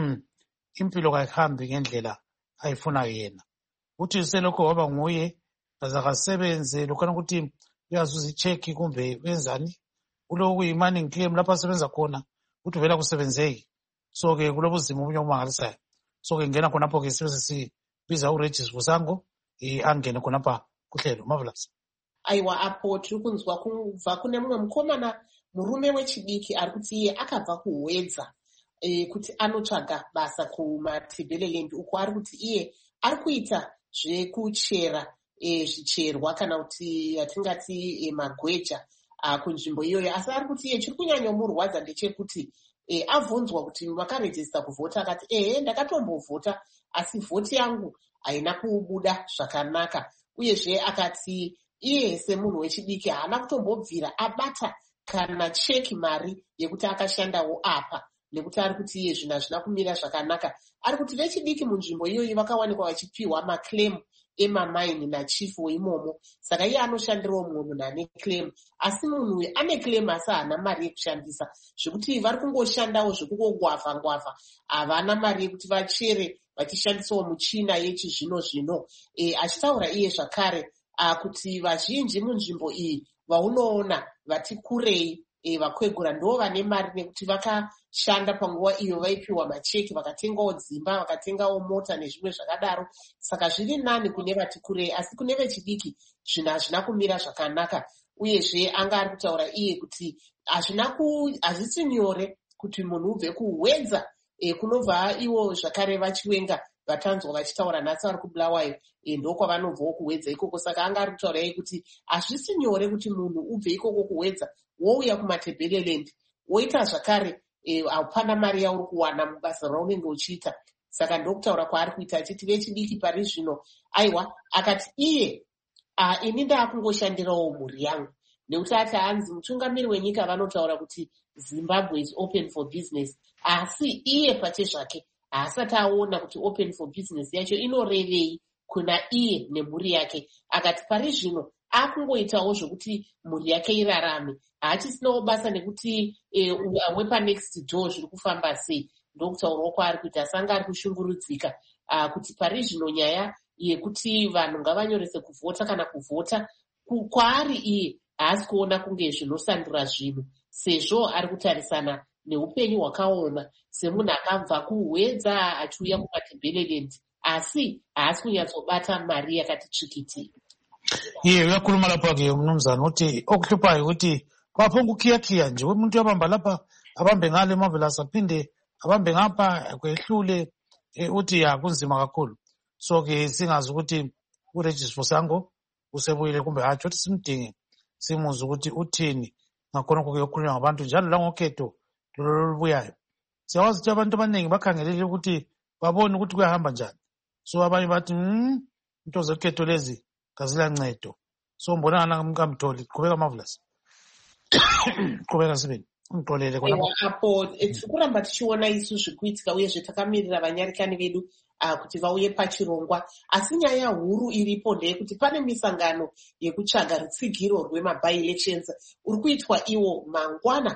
S1: impilo kayihambi ngendlela ayifuna yena. Uthi selokho waba nguye akasebenze lokho ukuthi uyazuza icheck kumbe wenzani. Kuloku yi-money claim lapha asebenza khona uthi vela kusebenzeki. So ke kulobuzima obunye obumangalisayo. So ke ngena khonapho ke sibiza uRegis Vusango angene khonapha kuhlelo. Marvelous.
S2: Aiwa apo tiri kunzwa kubva kune mumwe mukomana murume wechidiki ari kuti iye akabva kuwedza kuti anotsvaga basa kumaTebeleland uko ari kuti iye ari kuita zvekuchera zvicherwa kana kuti atingati magweja kunzvimbo iyoyo, asi ari kuti iye chiri kunyanyomurwadza ndechekuti abvunzwa kuti makarejista kuvhota akati ndakatombovhota asi vhoti yangu haina kubuda zvakanaka, uyezve akati iye semunhu wechidiki haana kutombobvira abata kana cheki mari yekuti akashandawo apa, nekuti ari kuti iye zvinhu hazvina kumira zvakanaka. Ari kuti vechidiki munzvimbo iyoyi vakawanikwa vachipiwa maclaim emamaini nachifu weimomo, saka iye anoshandirawo mumwe munhu ane claim, asi munhu uyu ane claim asi haana mari yekushandisa, zvekuti vari kungoshandawo zvekungogwavha-ngwavha, havana mari yekuti vachere vachishandisawo muchina yechizvino zvino. Achitaura iye zvakare kuti vazhinji munzvimbo iyi vaunoona vati kurei vakwegura ndo vane mari nekuti vakashanda panguva iyo vaipiwa macheki, vakatengawo dzimba, vakatengawo mota nezvimwe zvakadaro. Saka zviri nani kune vati kurei, asi kune vechidiki zvinhu hazvina kumira zvakanaka. Uyezve anga ari kutaura iye kuti hazvisi nyore kuti munhu ubve kuwedza kunobva ivo zvakare vachiwenga vatanzwa vachitaura nhasi vari kubulawayo ndokwavanobvawo kuwedza ikoko. Saka anga ari kutaura kuti hazvisi nyore kuti munhu ubve ikoko kuwedza wouya kumatebheleland woita zvakare hapana mari yauri kuwana mubasa raunenge uchiita. Saka ndokutaura kwaari kuita achiti vechidiki pari zvino aiwa akati iye ini ndaakungoshandirawo mhuri yangu, nekuti ati hanzi mutungamiri wenyika vanotaura kuti Zimbabwe is open for business, asi iye pache zvake haasati aona kuti open for business yacho inorevei kuna iye nemhuri yake. Akati pari zvino akungoitawo zvokuti mhuri yake irarame, haachisinawo basa nekuti wepa next door zviri kufamba sei. Ndokutaurawo kwaari kuita asanga ari kushungurudzika kuti pari zvino nyaya yekuti vanhu ngavanyorese kuvhota kana kuvhota kwaari iye haasi kuona kunge zvinosandura zvinhu, sezvo ari kutarisana neupenyu hwakaoma semunhu akabva kuwedza achiuya kumatebheleland, asi haasi kunyatsobata mari yakati tsvikiti.
S1: Iye uyakhuluma lapha-ke mnumzana uthi okuhluphayo ukuthi kwaphongukiyakiya nje umuntu uyabamba lapha abambe ngale Marvelous aphinde abambe ngapha kwehlule uthi kunzima kakhulu. So-ke singazi ukuthi uRegis Vusango usebuyile kumbe hatshi, uthi simdinge simuzwe ukuthi uthini ngakhona kuyokhulunywa ngabantu njalo la ngokhetho lolubuyayo. Siyawazi ukuthi abantu abaningi bakhangelele ukuthi babone ukuthi kuyahamba njani. So abanye bathi into zekhetho lezi kazilancedo. So mbonana ngamtholi qhubeka Marvelous. Qhubeka Sibeni ungixolele khona
S2: apo tikuramba tichiona isu zvikuitika uyezve takamirira vanyarikani vedu kuti vauye pachirongwa. Asi nyaya huru iripo ndeyekuti pane misangano yekutsvaga rutsigiro rwema-by-elections uri kuitwa iwo mangwana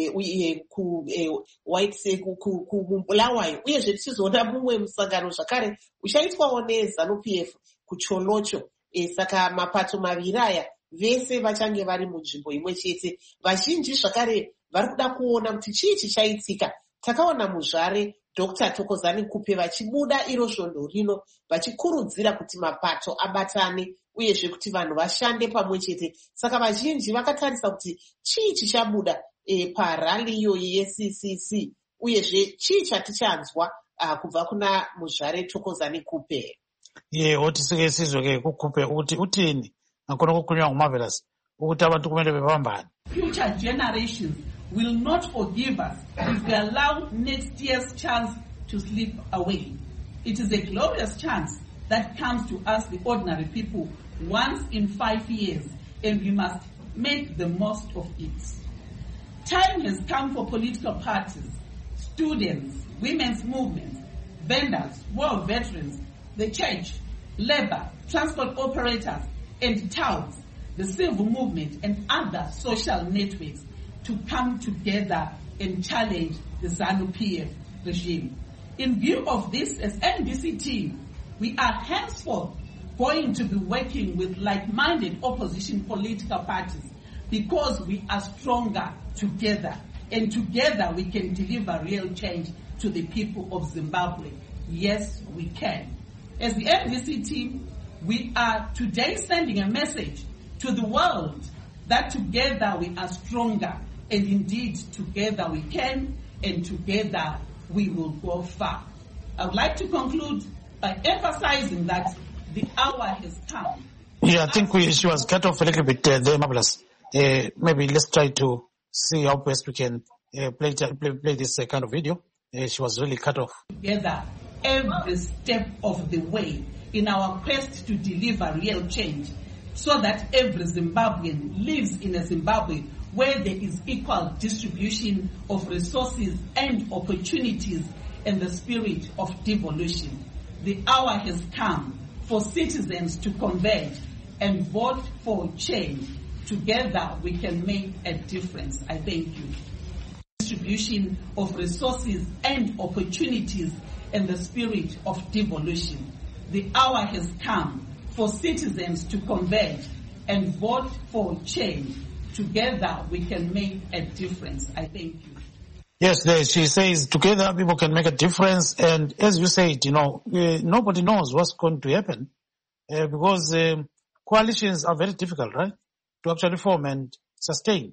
S2: kuBulawayo, uyezve tichizoona mumwe musangano zvakare uchaitwawo neZANU-PF kuCholocho. Saka mapato maviri aya vese vachange vari munzvimbo imwe chete. Vazhinji zvakare vari kuda kuona kuti chii chichaitika. Takaona muzvare Dr. Thokozani Kupe vachibuda iro svondo rino vachikurudzira kuti mapato abatane uyezve kuti vanhu vashande pamwe chete. Saka vazhinji vakatarisa kuti chii chichabuda parali iyoyi yeCCC uyezve chii chatichanzwa kubva kuna muzvare Thokozani Kupe.
S1: Otisike sizwe-ke kuKupe ukuthi uthini ngakhona kukhulunywa nguMarvelous ukuthi abantu kumele bebambane.
S12: Future generations will not forgive us if we allow next year's chance to slip away. It is a glorious chance that comes to us, the ordinary people, once in 5 years, and we must make the most of it. Time has come for political parties, students, women's movements, vendors, war veterans, the church, labor, transport operators, and towns, the civil movement, and other social networks to come together and challenge the ZANU-PF regime. In view of this, as NBC team, we are henceforth going to be working with like-minded opposition political parties because we are stronger together, and together we can deliver real change to the people of Zimbabwe. Yes, we can. As the NBC team, we are today sending a message to the world that together we are stronger, and indeed together we can, and together we will go far. I would like to conclude by emphasizing that the hour has come.
S1: I think she was cut off a little bit there, Marvelous. Maybe let's try to see how best we can play this kind of video. She was really cut off.
S12: Together, every step of the way in our quest to deliver real change, so that every Zimbabwean lives in a Zimbabwe where there is equal distribution of resources and opportunities and the spirit of devolution. The hour has come for citizens to converge and vote for change. Together we can make a difference. I thank you. Distribution of resources and opportunities and the spirit of devolution. The hour has come for citizens to converge and vote for change. Together we can make a difference. I thank you.
S1: Yes, she says together people can make a difference, and as you said, nobody knows what's going to happen because coalitions are very difficult, right, to actually form and sustain.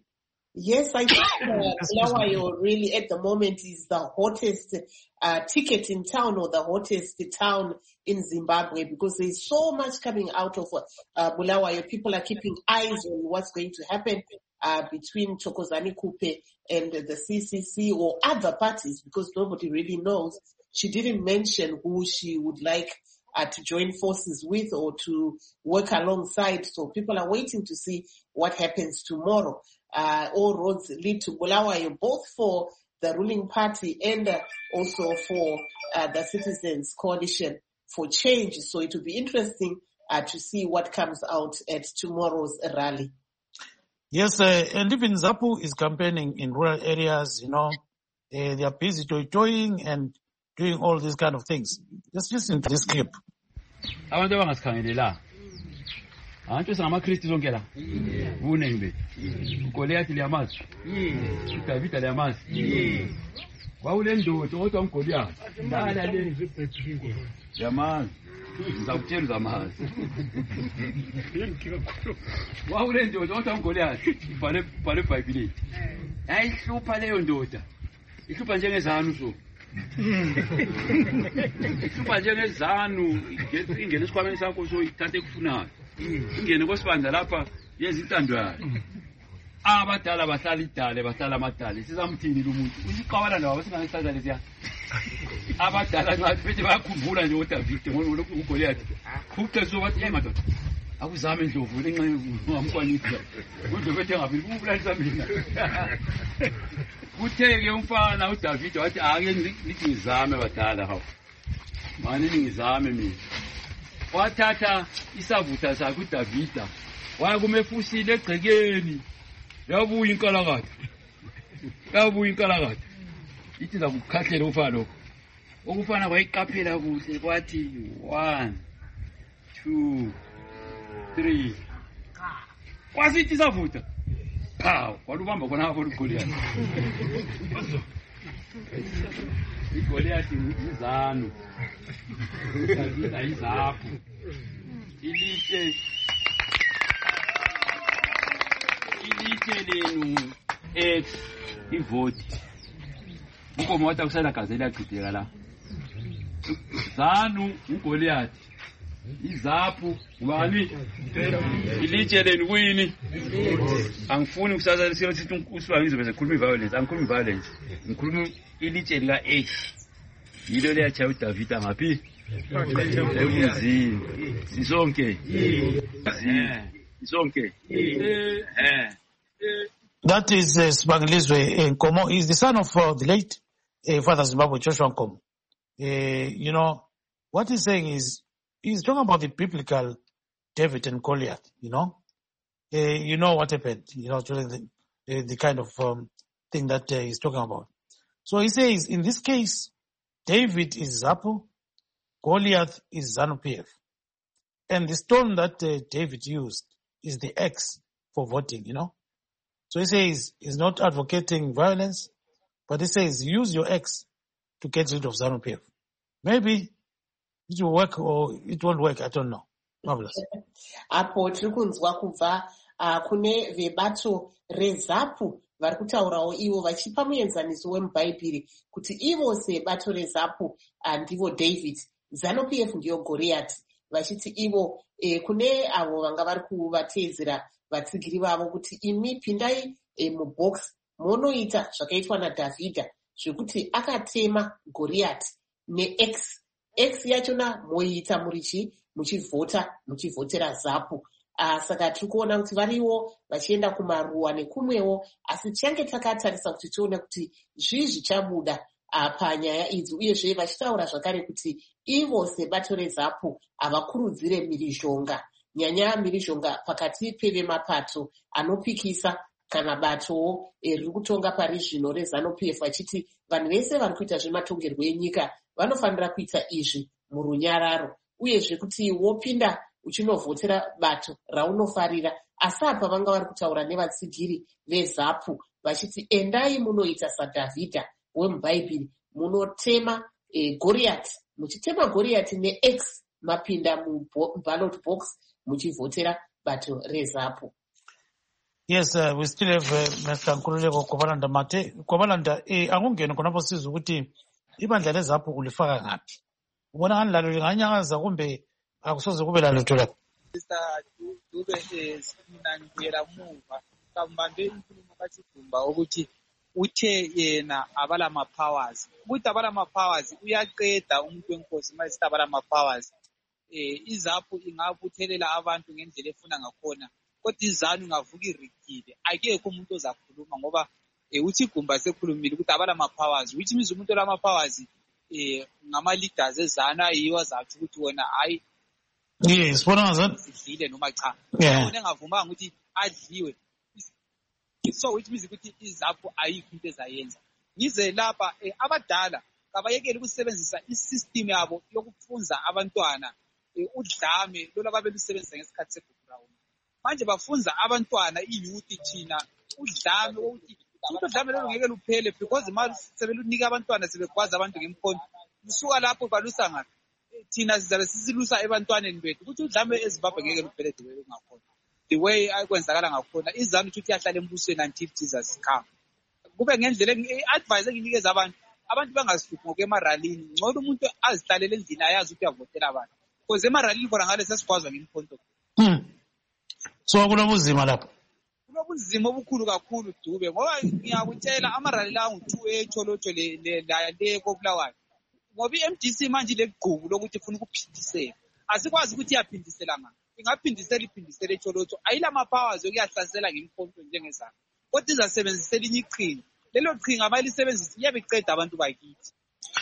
S2: Yes, I think Bulawayo really at the moment is the hottest ticket in town, or the hottest town in Zimbabwe, because there's so much coming out of Bulawayo. People are keeping eyes on what's going to happen between Thokozani Kupe and the CCC or other parties, because nobody really knows. She didn't mention who she would like to join forces with or to work alongside. So people are waiting to see what happens tomorrow. All roads lead to Bulawayo, both for the ruling party and also for the Citizens Coalition for Change. So it will be interesting to see what comes out at tomorrow's rally.
S1: Yes, and even ZAPU is campaigning in rural areas, they are busy toying and doing all these kind of things. Just listen to this clip.
S13: Abantu abangasikhangelela abantu singamaKristu zonke la ubuningi bethu uGoliath liyamazi uDavid liyamazi wawule ndoda kodwa uGoliath lala le yamazi ngizakutshela uzamazi wawule ndoda kodwa uGoliath bhale eBhayibhelini ayihlupha leyo ndoda ihlupha njengezanu so ihlupha njengezanu ingene esikhwameni sakho so ithathe kufunayo ingene kwesibandla lapha yenza intando yayo abadala bahlala idale bahlala amadale sizamthini lo muntu uyiqabala nawo singanisanda lesiya abadala ngathi bethi bayakhumbula nje uDavid ngoba uGoliath kuqeso bathi madoda akuzame indlovu lenxe ngamkwanisa indlovu ethe ngaphi ukubulalisa mina kutheke umfana uDavid wathi ake ngithi ngizame badala hawo manje ngizame mina wathatha isavutha sakhe uDavida waya kumefusile egcekeni yabuya inkalakatha ithi zakukhahlela ufana lokho okufana kwayiqaphela kuhle kwathi 1 2 3 kwasithi isavutha walubamba khona apho uGoliath iGoliath izanu izaphu ilitshe lenu X ivote ukomo wathi akusala gazela yachitheka la zanu uGoliath izaphu ngubani ilitshe lenu kuyini angifuni kusasa sithi usiba ngizobe ekhuluma violence angikhulumi violence ngikhuluma ilitshe lika H yilo leyachaya uDavid ngaphi emzini sisonke
S1: That is Sibangilizwe Nkomo. He's the son of the late Father Zimbabwe Joshua Nkomo. What he's saying is, he's talking about the biblical David and Goliath, you know what happened, during the kind of thing that he's talking about. So he says, in this case, David is ZAPU, Goliath is ZANU-PF. And the stone that David used is the X for voting, So he says he's not advocating violence, but he says use your X to get rid of ZANU-PF. Maybe it will work or it won't work, I don't know. Marvelous.
S2: Apo tiri kunzwa kubva kune vebato reZAPU vari kutaurawo ivo vachipa muenzaniso wemubhaibheri kuti ivo sebato reZAPU ndivo David, ZANU-PF ndiyo Goliath, vachiti ivo kune avo vanga vari kuvateedzera vatsigiri vavo kuti imi pindai mubox monoita zvakaitwa naDhavhidha zvekuti akatema Goliath neX yachona moiita muchivhotera ZAPU. Saka tiri kuona kuti variwo vachienda kumaruwa nekumwewo, asi tichange takatarisa kuti tione kuti zvii zvichabuda panyaya idzi, uyezve vachitaura zvakare kuti ivo sebato reZAPU havakurudzire mhirizhonga, nyanya mhirizhonga pakati pevemapato anopikisa kana batowo riri kutonga pari zvino reZANU-PF, vachiti vanhu vese vari kuita zvematongerwo enyika vanofanira kuita izvi murunyararo, uyezve kuti wopinda uchinovhotera bato raunofarira. Asi apa vanga vari kutaura nevatsigiri veZAPU vachiti endai munoita saDhavhidha wemubhaibheri, munotema Goliath, muchitema Goliath neX mapinda muballot box muchivhotera bato reZAPU.
S1: Yes, we still have Mr. Nkululeko Kwabalanda Mate. Kwabalanda, angungene khonapho sizwe ukuthi ibandla lezapho ulifaka ngaphi. Ubona ngani lalo linganyakaza kumbe akusoze kube lalutho lapho?
S9: Mr. Dube mina ngiyela muva kambambe inkulumo kaChidumba ukuthi uthe yena abala ma-powers. Ukuthi abala ma-powers uyaqeda umuntu wenkosi uma esithi abala ma-powers. Izapho ingabuthelela abantu ngendlela efuna ngakhona. Kodwa izanu ngavuka irikile. Akekho umuntu ozakhuluma ngoba uthi Gumba sekhulumile ukuthi abala ma-powers. Which means umuntu olama-powers ngama-leaders ezanu ayiwo azathi ukuthi wona hayi.
S1: Yes, bona ngazani?
S9: Sidlile noma cha.
S1: Yeah.
S9: Engavumanga ukuthi adliwe. So which means ukuthi izapho ayikho into ezayenza. Ngize lapha abadala kabayekele ukusebenzisa isystem yabo yokufunza abantwana udlame lo lababe lusebenzisa ngesikhathi se-background. Manje bafunza abantwana iyouth thina udlame ukuthi udlame lo ngeke luphele because manje sebelunika abantwana sebekwazi abantu ngemkhonto. Kusuka lapho balusa ngaphi? Thina sizabe sisilusa ebantwaneni bethu ukuthi udlame eZimbabwe ngeke luphele ngakhona. The way akwenzakala ngakhona izanu ukuthi yahlala embusweni until Jesus come. Kube ngendlela advice enginikeza abantu bangazihluphi ngokwemaralini ngcono umuntu azihlalele endlini ayazi ukuthi uyavotela abantu because emaralini khona ngale sesikwazi ngemkhonto.
S1: So kunobuzima lapho.
S9: Kunobuzima obukhulu kakhulu Dube ngoba ngiyakutshela amarali la ngu2 echolotsho le koBulawayo. Ngoba iMDC manje legqubu lokuthi ufuna ukuphindisela. Asikwazi ukuthi iyaphindisela ngani. Ingaphindisela echolotsho ayila ma-powers okuyahlasela ngemkhonto njengezana. Kodwa izasebenzisela inye iqhinga. Lelo qhinga abalisebenzisa iyabiqeda abantu bakithi.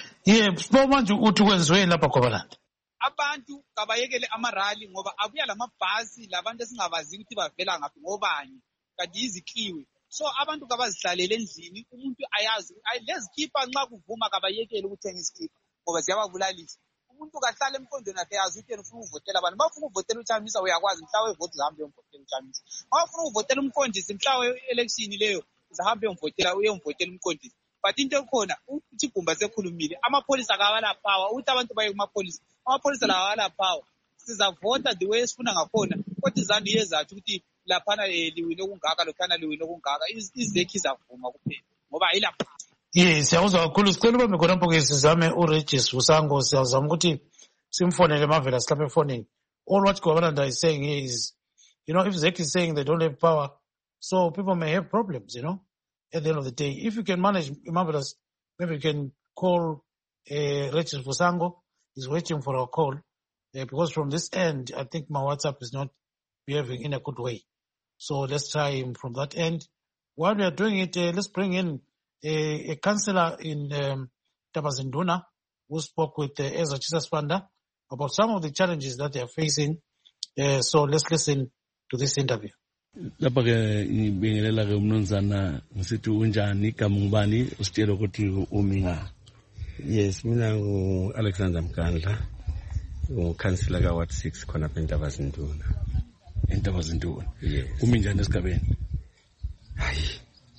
S1: Yebo, manje uthi kwenziweni lapha Kwabalanda?
S9: Abantu kabayekele amarali ngoba abuya lamabhasi labantu esingabazi ukuthi bavela ngaphi ngobani kanti izikliwe. So abantu kabazihlalele endlini umuntu ayazi lezikhipha nxa kuvuma kabayekele ukuthenga isikipha ngoba ziyababulalisa. Umuntu kahlala emqondweni yakhe yazi ukuthi yena ufuna ukuvotela abantu. Uma ufuna ukuvotela uChamisa uyakwazi mhlawumbe ivoti uhambe uyomvotela uChamisa. Uma ufuna ukuvotela umqondisi mhlawumbe election leyo uzahambe uyomvotela umqondisi. But into ekhona uthi Gumba sekhulumile amapholisa akabala power ukuthi abantu baye kumapholisa. Amapholisa lawa ala power. Sizavota the way esifuna ngakhona. Kodwa izanu yezathi ukuthi laphana liwine okungaka lokhana liwine okungaka izekhi zavuma kuphela ngoba ayila.
S1: Yes, siyakuzwa kakhulu sicela ubambe khonapho ke sizame uRegis Vusango siyazama ukuthi simfonele Mavela sihlaphe efonini. All what Kwabalanda is saying is, if ZEC is saying they don't have power, so people may have problems, at the end of the day. If you can manage Marvelous, maybe you can call Regis Vusango. He's waiting for our call. Because from this end, I think my WhatsApp is not behaving in a good way. So let's try him from that end. While we are doing it, let's bring in a councillor in Tabazinduna who spoke with Ezra Chisaspanda about some of the challenges that they are facing. So let's listen to this interview.
S10: Lapha ke ngibingelela ke umnumzana ngisithi unjani kamungubani usitshela ukuthi uminga.
S14: Yes, mina ngu-Alexander Mkandla, ukansila ka-Ward 6 khona pha eNtabazinduna.
S10: eNtabazinduna.
S14: Yes.
S10: Umi njani esigabeni?
S14: Hayi.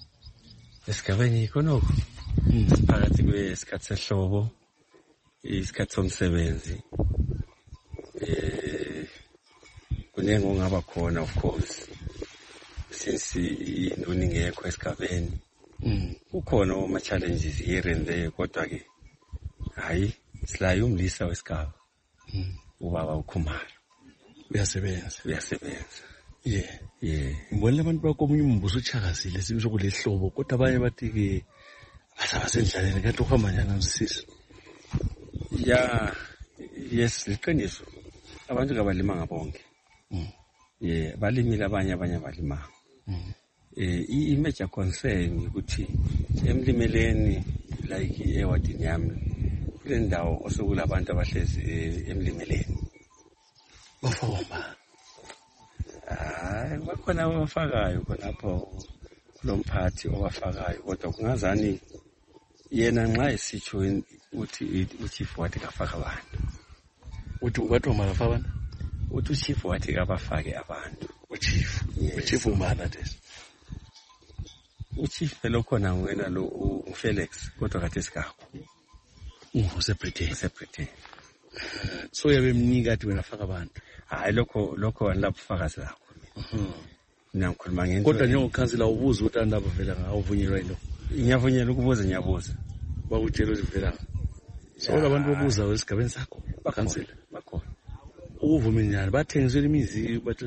S14: Esigabeni khonoko. Siphakathi kwesikhathi sehlobo, isikhathi somsebenzi. Kuningi ongaba khona of course. Since induna ingekho esigabeni. Kukhona ama-challenges here and there kodwa ke hayi silaye umlisa wesigaba. Ubaba uKhumalo. Uyasebenza.
S10: Yeah. Ngibonile abantu bakomunye umbuso uchakazile sibisho kulehlobo kodwa abanye bathi ke asabasendlaleni kanti uhamba njani nomsisi?
S14: Yeah, yes, liqiniso. Abantu kabalima bonke. Yeah, balimile abanye balima. I-major concern ukuthi emlimeleni like ewadini yami kule ndawo osokulabantu abahlezi emlimeleni.
S10: Bafoma.
S14: Bakhona abafakayo khonapho kulomphathi owafakayo kodwa kungazani yena nxa esitsho uthi uchief wathi kafaka abantu.
S10: Uthi wathi makafa abantu?
S14: Uthi uchief wathi kabafake abantu.
S10: Uchief umana this.
S14: Uchief phela khona wena lo uFelix kodwa kade sikakho.
S10: Separate. So yabe mnika athi wena faka abantu.
S14: Hayi lokho lapho fakazi lakho. Ngiyakhuluma ngento.
S10: Kodwa njengokhansila ubuza ukuthi andaba vela ngawuvunyelwa yilo.
S14: Ngiyavunyelwa ukubuza ngiyabuza.
S10: Bakutshela ukuthi vela. So abantu babuza esigabeni sakho bakhansela
S14: bakhona.
S10: Ukuvuma njani bathengisela imizi bathi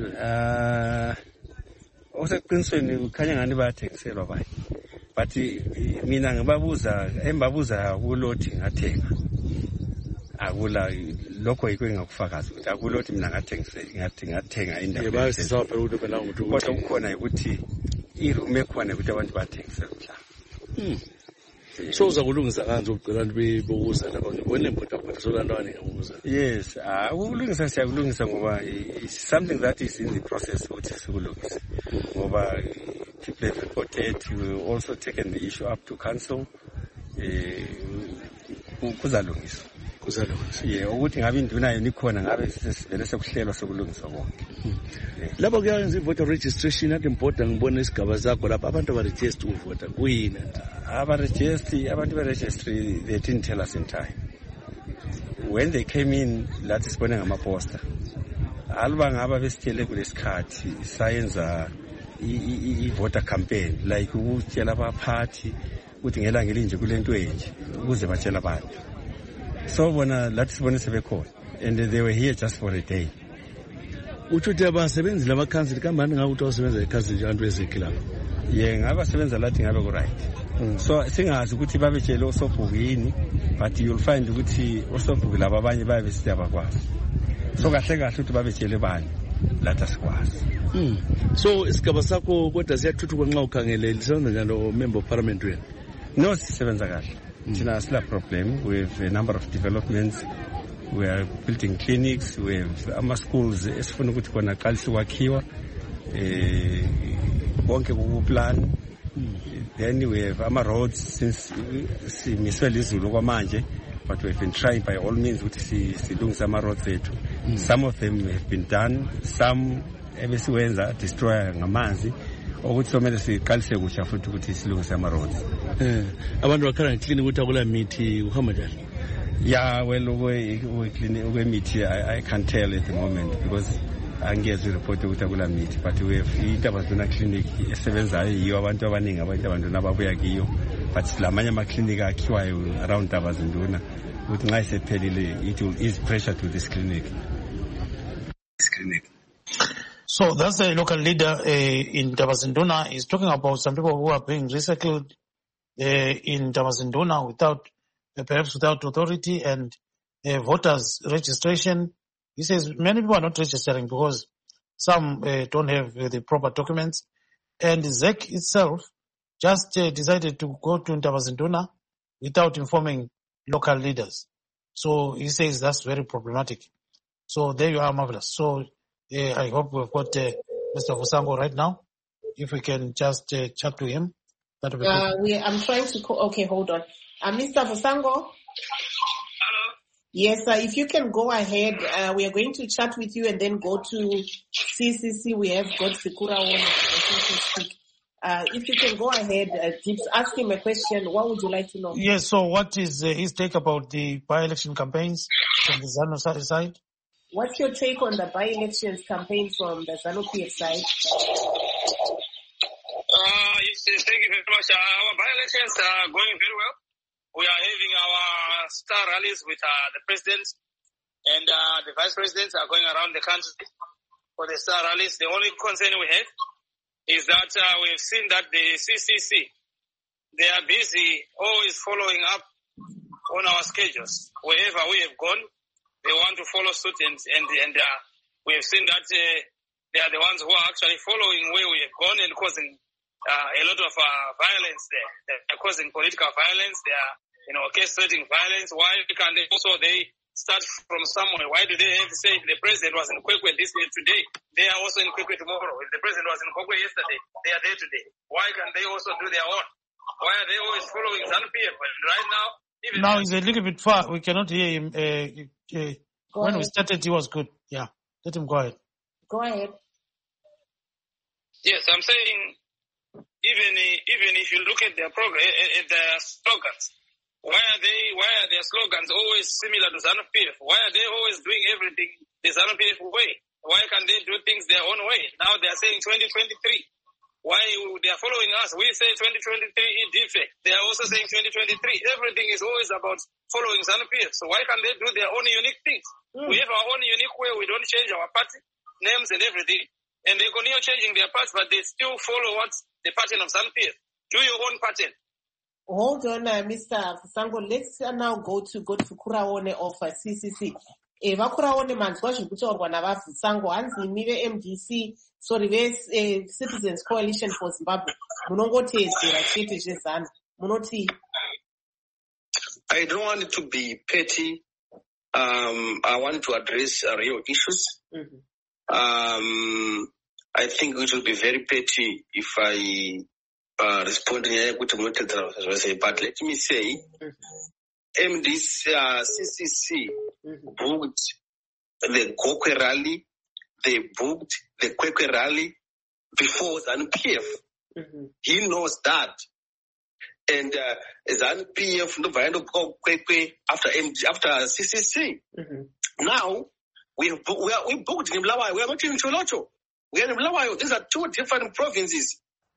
S14: oseqinisweni ukhanya ngani bayathengiselwa bayi. But mina ngibabuza kulothi ngathenga. Akula lokho yikho engakufakaza ukuthi akulothi mina ngathenga indawo.
S10: Yebo sizapha ukuthi phela umuntu
S14: kodwa kukhona ukuthi iroom ekhona ukuthi abantu bathengisela mhlawumbe.
S10: So uzakulungisa kanjani ukucela abantu bebuza lapha ngibone impotapota solandawane ngabuza.
S14: Yes, ukulungisa siyakulungisa ngoba it's something that is in the process ukuthi sikulungise. Ngoba people have reported, we also taken the issue up to council. Kuzalungiswa. Yeah, ukuthi ngabe induna yona ikhona ngabe sivele sekuhlelwa sokulungisa konke.
S10: Lapha kuyenza voter registration at important ngibona isigaba zakho lapha abantu abaregister ukuvota kuyini
S14: abantu registry they didn't tell us in time. When they came in lathi sibone ngamaposter alba ngaba besitshele kulesikhathi sayenza i-voter campaign like ukutshela abaphathi ukuthi ngelanga elinje kulento enje ukuze batshela abantu. So bona lathi sibone sebekhona and they were here just for a day.
S10: Uchuthi abasebenzi lama council kambani ngakuthi usebenza eCouncil nje abantu ezekhilapha.
S14: Ngaba sebenza lathi ngabe ku right. So singazi ukuthi babetshele osobhuku yini but you'll find ukuthi osobhuku laba abanye babe siyabakwazi. So kahle ukuthi babetshele bani lathi asikwazi.
S10: So isigaba sakho kodwa siyathuthuka nxa ukhangele lisebenza njalo member of parliament wena.
S14: No sisebenza kahle. Thina sila problem with a number of developments. We are building clinics, we have schools esifuna ukuthi kona qalisa ukwakhiwa konke kuplan. Then we have roads since simiswe lizulu kwamanje, but we've been trying by all means ukuthi silungisa roads ethu. Some of them have been done, some ebesiwenza destroy ngamanzi ukuthi somele siqalise kuhla futhi ukuthi silungise roads.
S10: Abantu bakhala ngeclinic ukuthi akula mithi uhamba njani?
S14: Yeah, well, we meet here. I can't tell at the moment because I get the report ukuthi akula meet, but we have iNtabazinduna clinic esebenzayo yiyo abantu abaningi abantu ababuya kiyo, but lamanye ama clinic akhiwayo around Ntabazinduna ukuthi nxa isephelile it will ease pressure to this clinic.
S1: So that's a local leader in Ntabazinduna is talking about some people who are being recycled in Ntabazinduna without authority and voters registration. He says many people are not registering because some don't have the proper documents. And ZEC itself just decided to go to Ntabazinduna without informing local leaders. So he says that's very problematic. So there you are, Marvelous. So I hope we've got Mr. Vusango right now. If we can just chat to him. That would be good.
S2: I'm trying to call. Okay, hold on. Mr. Vusango?
S15: Hello?
S2: Yes, if you can go ahead. We are going to chat with you and then go to CCC. We have got Sikura on. If you can go ahead, ask him a question. What would you like to know?
S1: Yes, so what is his take about the by-election campaigns from the ZANU side?
S2: What's your take on the by-elections campaign from the ZANU-PF side?
S15: Yes, thank you very much. Our by-elections are going very well. We are having our star rallies with the president and the vice presidents are going around the country for the star rallies. The only concern we have is that we've seen that the CCC, they are busy always following up on our schedules. Wherever we have gone, they want to follow suit and we have seen that they are the ones who are actually following where we have gone and causing a lot of violence there. They're causing political violence. They are, orchestrating violence. Why can't they also start from somewhere? Why do they have to say the president was in Kwekwe this day today? They are also in Kwekwe tomorrow. If the president was in Kwekwe yesterday, they are there today. Why can't they also do their own? Why are they always following ZANU-PF? Right now,
S1: now he's a little bit far. We cannot hear him. When we started, he was good. Yeah, let him go ahead.
S2: Go ahead.
S15: Yes, I'm saying even if you look at their program, at their slogans, why are their slogans always similar to ZANU-PF? Why are they always doing everything the ZANU-PF way? Why can't they do things their own way? Now they are saying 2023. Why they are following us? We say 2023 is defect. They are also saying 2023. Everything is always about following ZANU-PF. So why can't they do their own unique things? We have our own unique way. We don't change our party names and everything. And they continue changing their parts, but they still follow what's the pattern of ZANU-PF. Do your own pattern.
S2: Hold on, Mr. Fusango. Let's now go to Kuraone of CCC. Vakuraone manzwa zvekutaurwa navafusango hanzi mive MDC sorry Citizens Coalition for Zimbabwe munongoteedzera chete zvezana munoti.
S16: I don't want it to be petty. I want to address real issues. I think it will be very petty if I respond here, but let me say MDC, CCC booked the Gokwe rally, they booked the Kwekwe rally before ZANU-PF. He knows that. And ZANU-PF no Kwekwe after CCC. Now we booked in Mlawayo. We are not in Cholocho. We are in Mlawayo. These are two different provinces.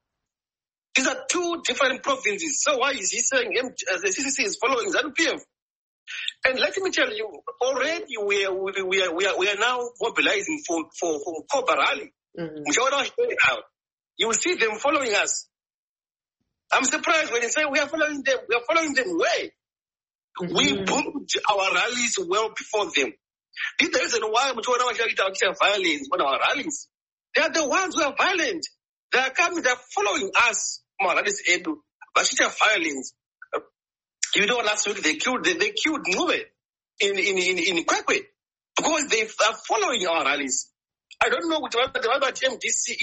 S16: So why is he saying the CCC is following ZANU-PF? And let me tell you, already we are now mobilizing for Koba rally. You will see them following us. I'm surprised when they say we are following them. We are following them where? We booked our rallies well before them. This is the reason why we are violence on our rallies. They are the ones who are violent. They are coming, they are following us. Violence. You know, last week they killed Ngube in Kwekwe because they are following our rallies. I don't know what about MDC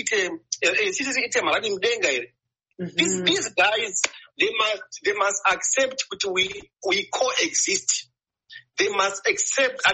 S16: These guys, they must accept that we coexist. They must accept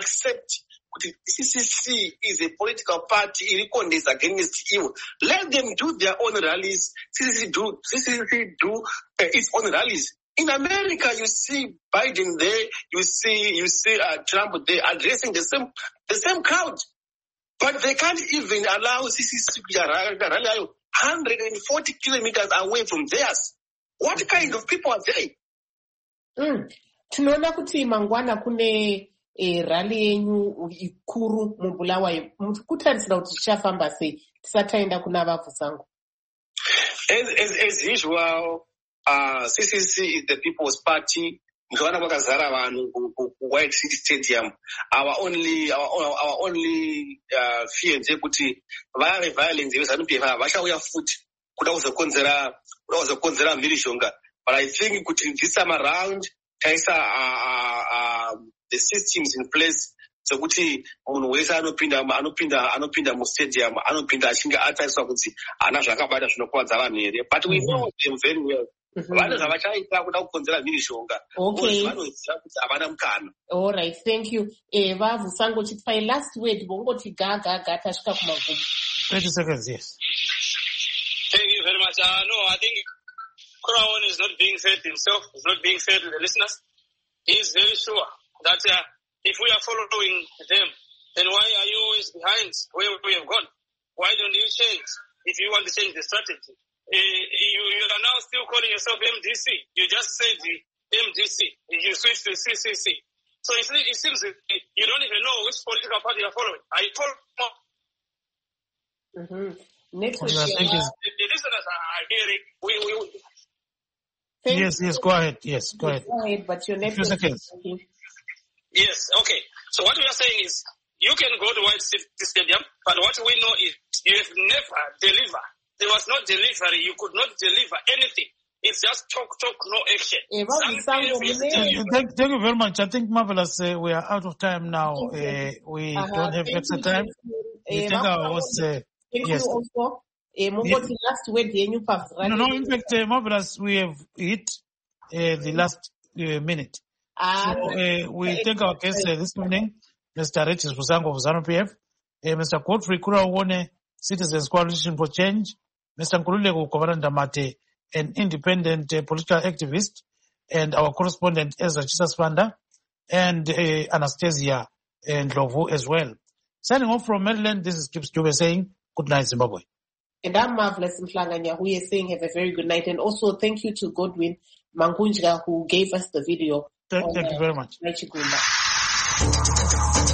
S16: CCC is a political party. It is against evil. Let them do their own rallies. CCC do its own rallies. In America, you see Biden there. You see Trump there addressing the same crowd. But they can't even allow CCC to rally 140 kilometers away from theirs. What kind of people are they?
S2: Tinoona kuti mangwana kune rally yenyu ikuru muBulawayo. Kutarisira kuti tichafamba sei tisataenda kuna vafusango.
S16: As usual, CCC is the People's Party. Mzwana kwakazara vanhu White City Stadium. Our only fear ndekuti vave violence yeZANU-PF vachauya futi kuda kuzokonzera mhirizhonga. But I think kuti this time around taisa the systems in place sokuti munhu wese anopinda mustadium anopinda achinge atariswa kuti ana zvakabata zvinokuvadza vanhu here. But we know them very well. Vane zvavachaita kuda kukonzera mhirizhonga. Vanoziva kuti havana mukana.
S2: All right, thank you. Vafusango chitipai last word vongoti gaga tasvika kumagumo.
S1: 30 seconds, yes.
S15: Thank you very much. No, I think Kuraone is not being fair to himself. He's not being fair to the listeners. He is very sure that if we are following them, then why are you always behind where we have gone? Why don't you change if you want to change the strategy? You are now still calling yourself MDC. You just said the MDC. You switched to CCC. So it seems that you don't even know which political party you are following. Are you following?
S2: Next
S15: question. The listeners are hearing.
S1: Yes, go ahead. Yes, go ahead.
S2: Go ahead, but your next
S1: few seconds.
S15: Yes, okay. So what we are saying is, you can go to White City Stadium, but what we know is you have never delivered. There was no delivery. You could not deliver anything. It's just talk, no action.
S1: Thank you very much. I think, Marvelous, we are out of time now. We don't have extra time. We think our host... yes.
S2: Also. Last word,
S1: no, in fact, Marvelous, we have hit the last minute. So, we thank our guests this morning, Mr. Regis Fusango of ZANU-PF, Mr. Godfrey Kuraone, Citizens Coalition for Change, Mr. Nkululeko Kovanandamate, an independent political activist, and our correspondent Ezra Chisaswanda, and Anastasia Ndlovu as well. Signing off from Maryland, this is Gibbs Dube saying, good night, Zimbabwe.
S2: And I'm Marvelous Mhlanga Nyahuye saying have a very good night. And also thank you to Godwin Mangunjga who gave us the video.
S1: Thank you very much.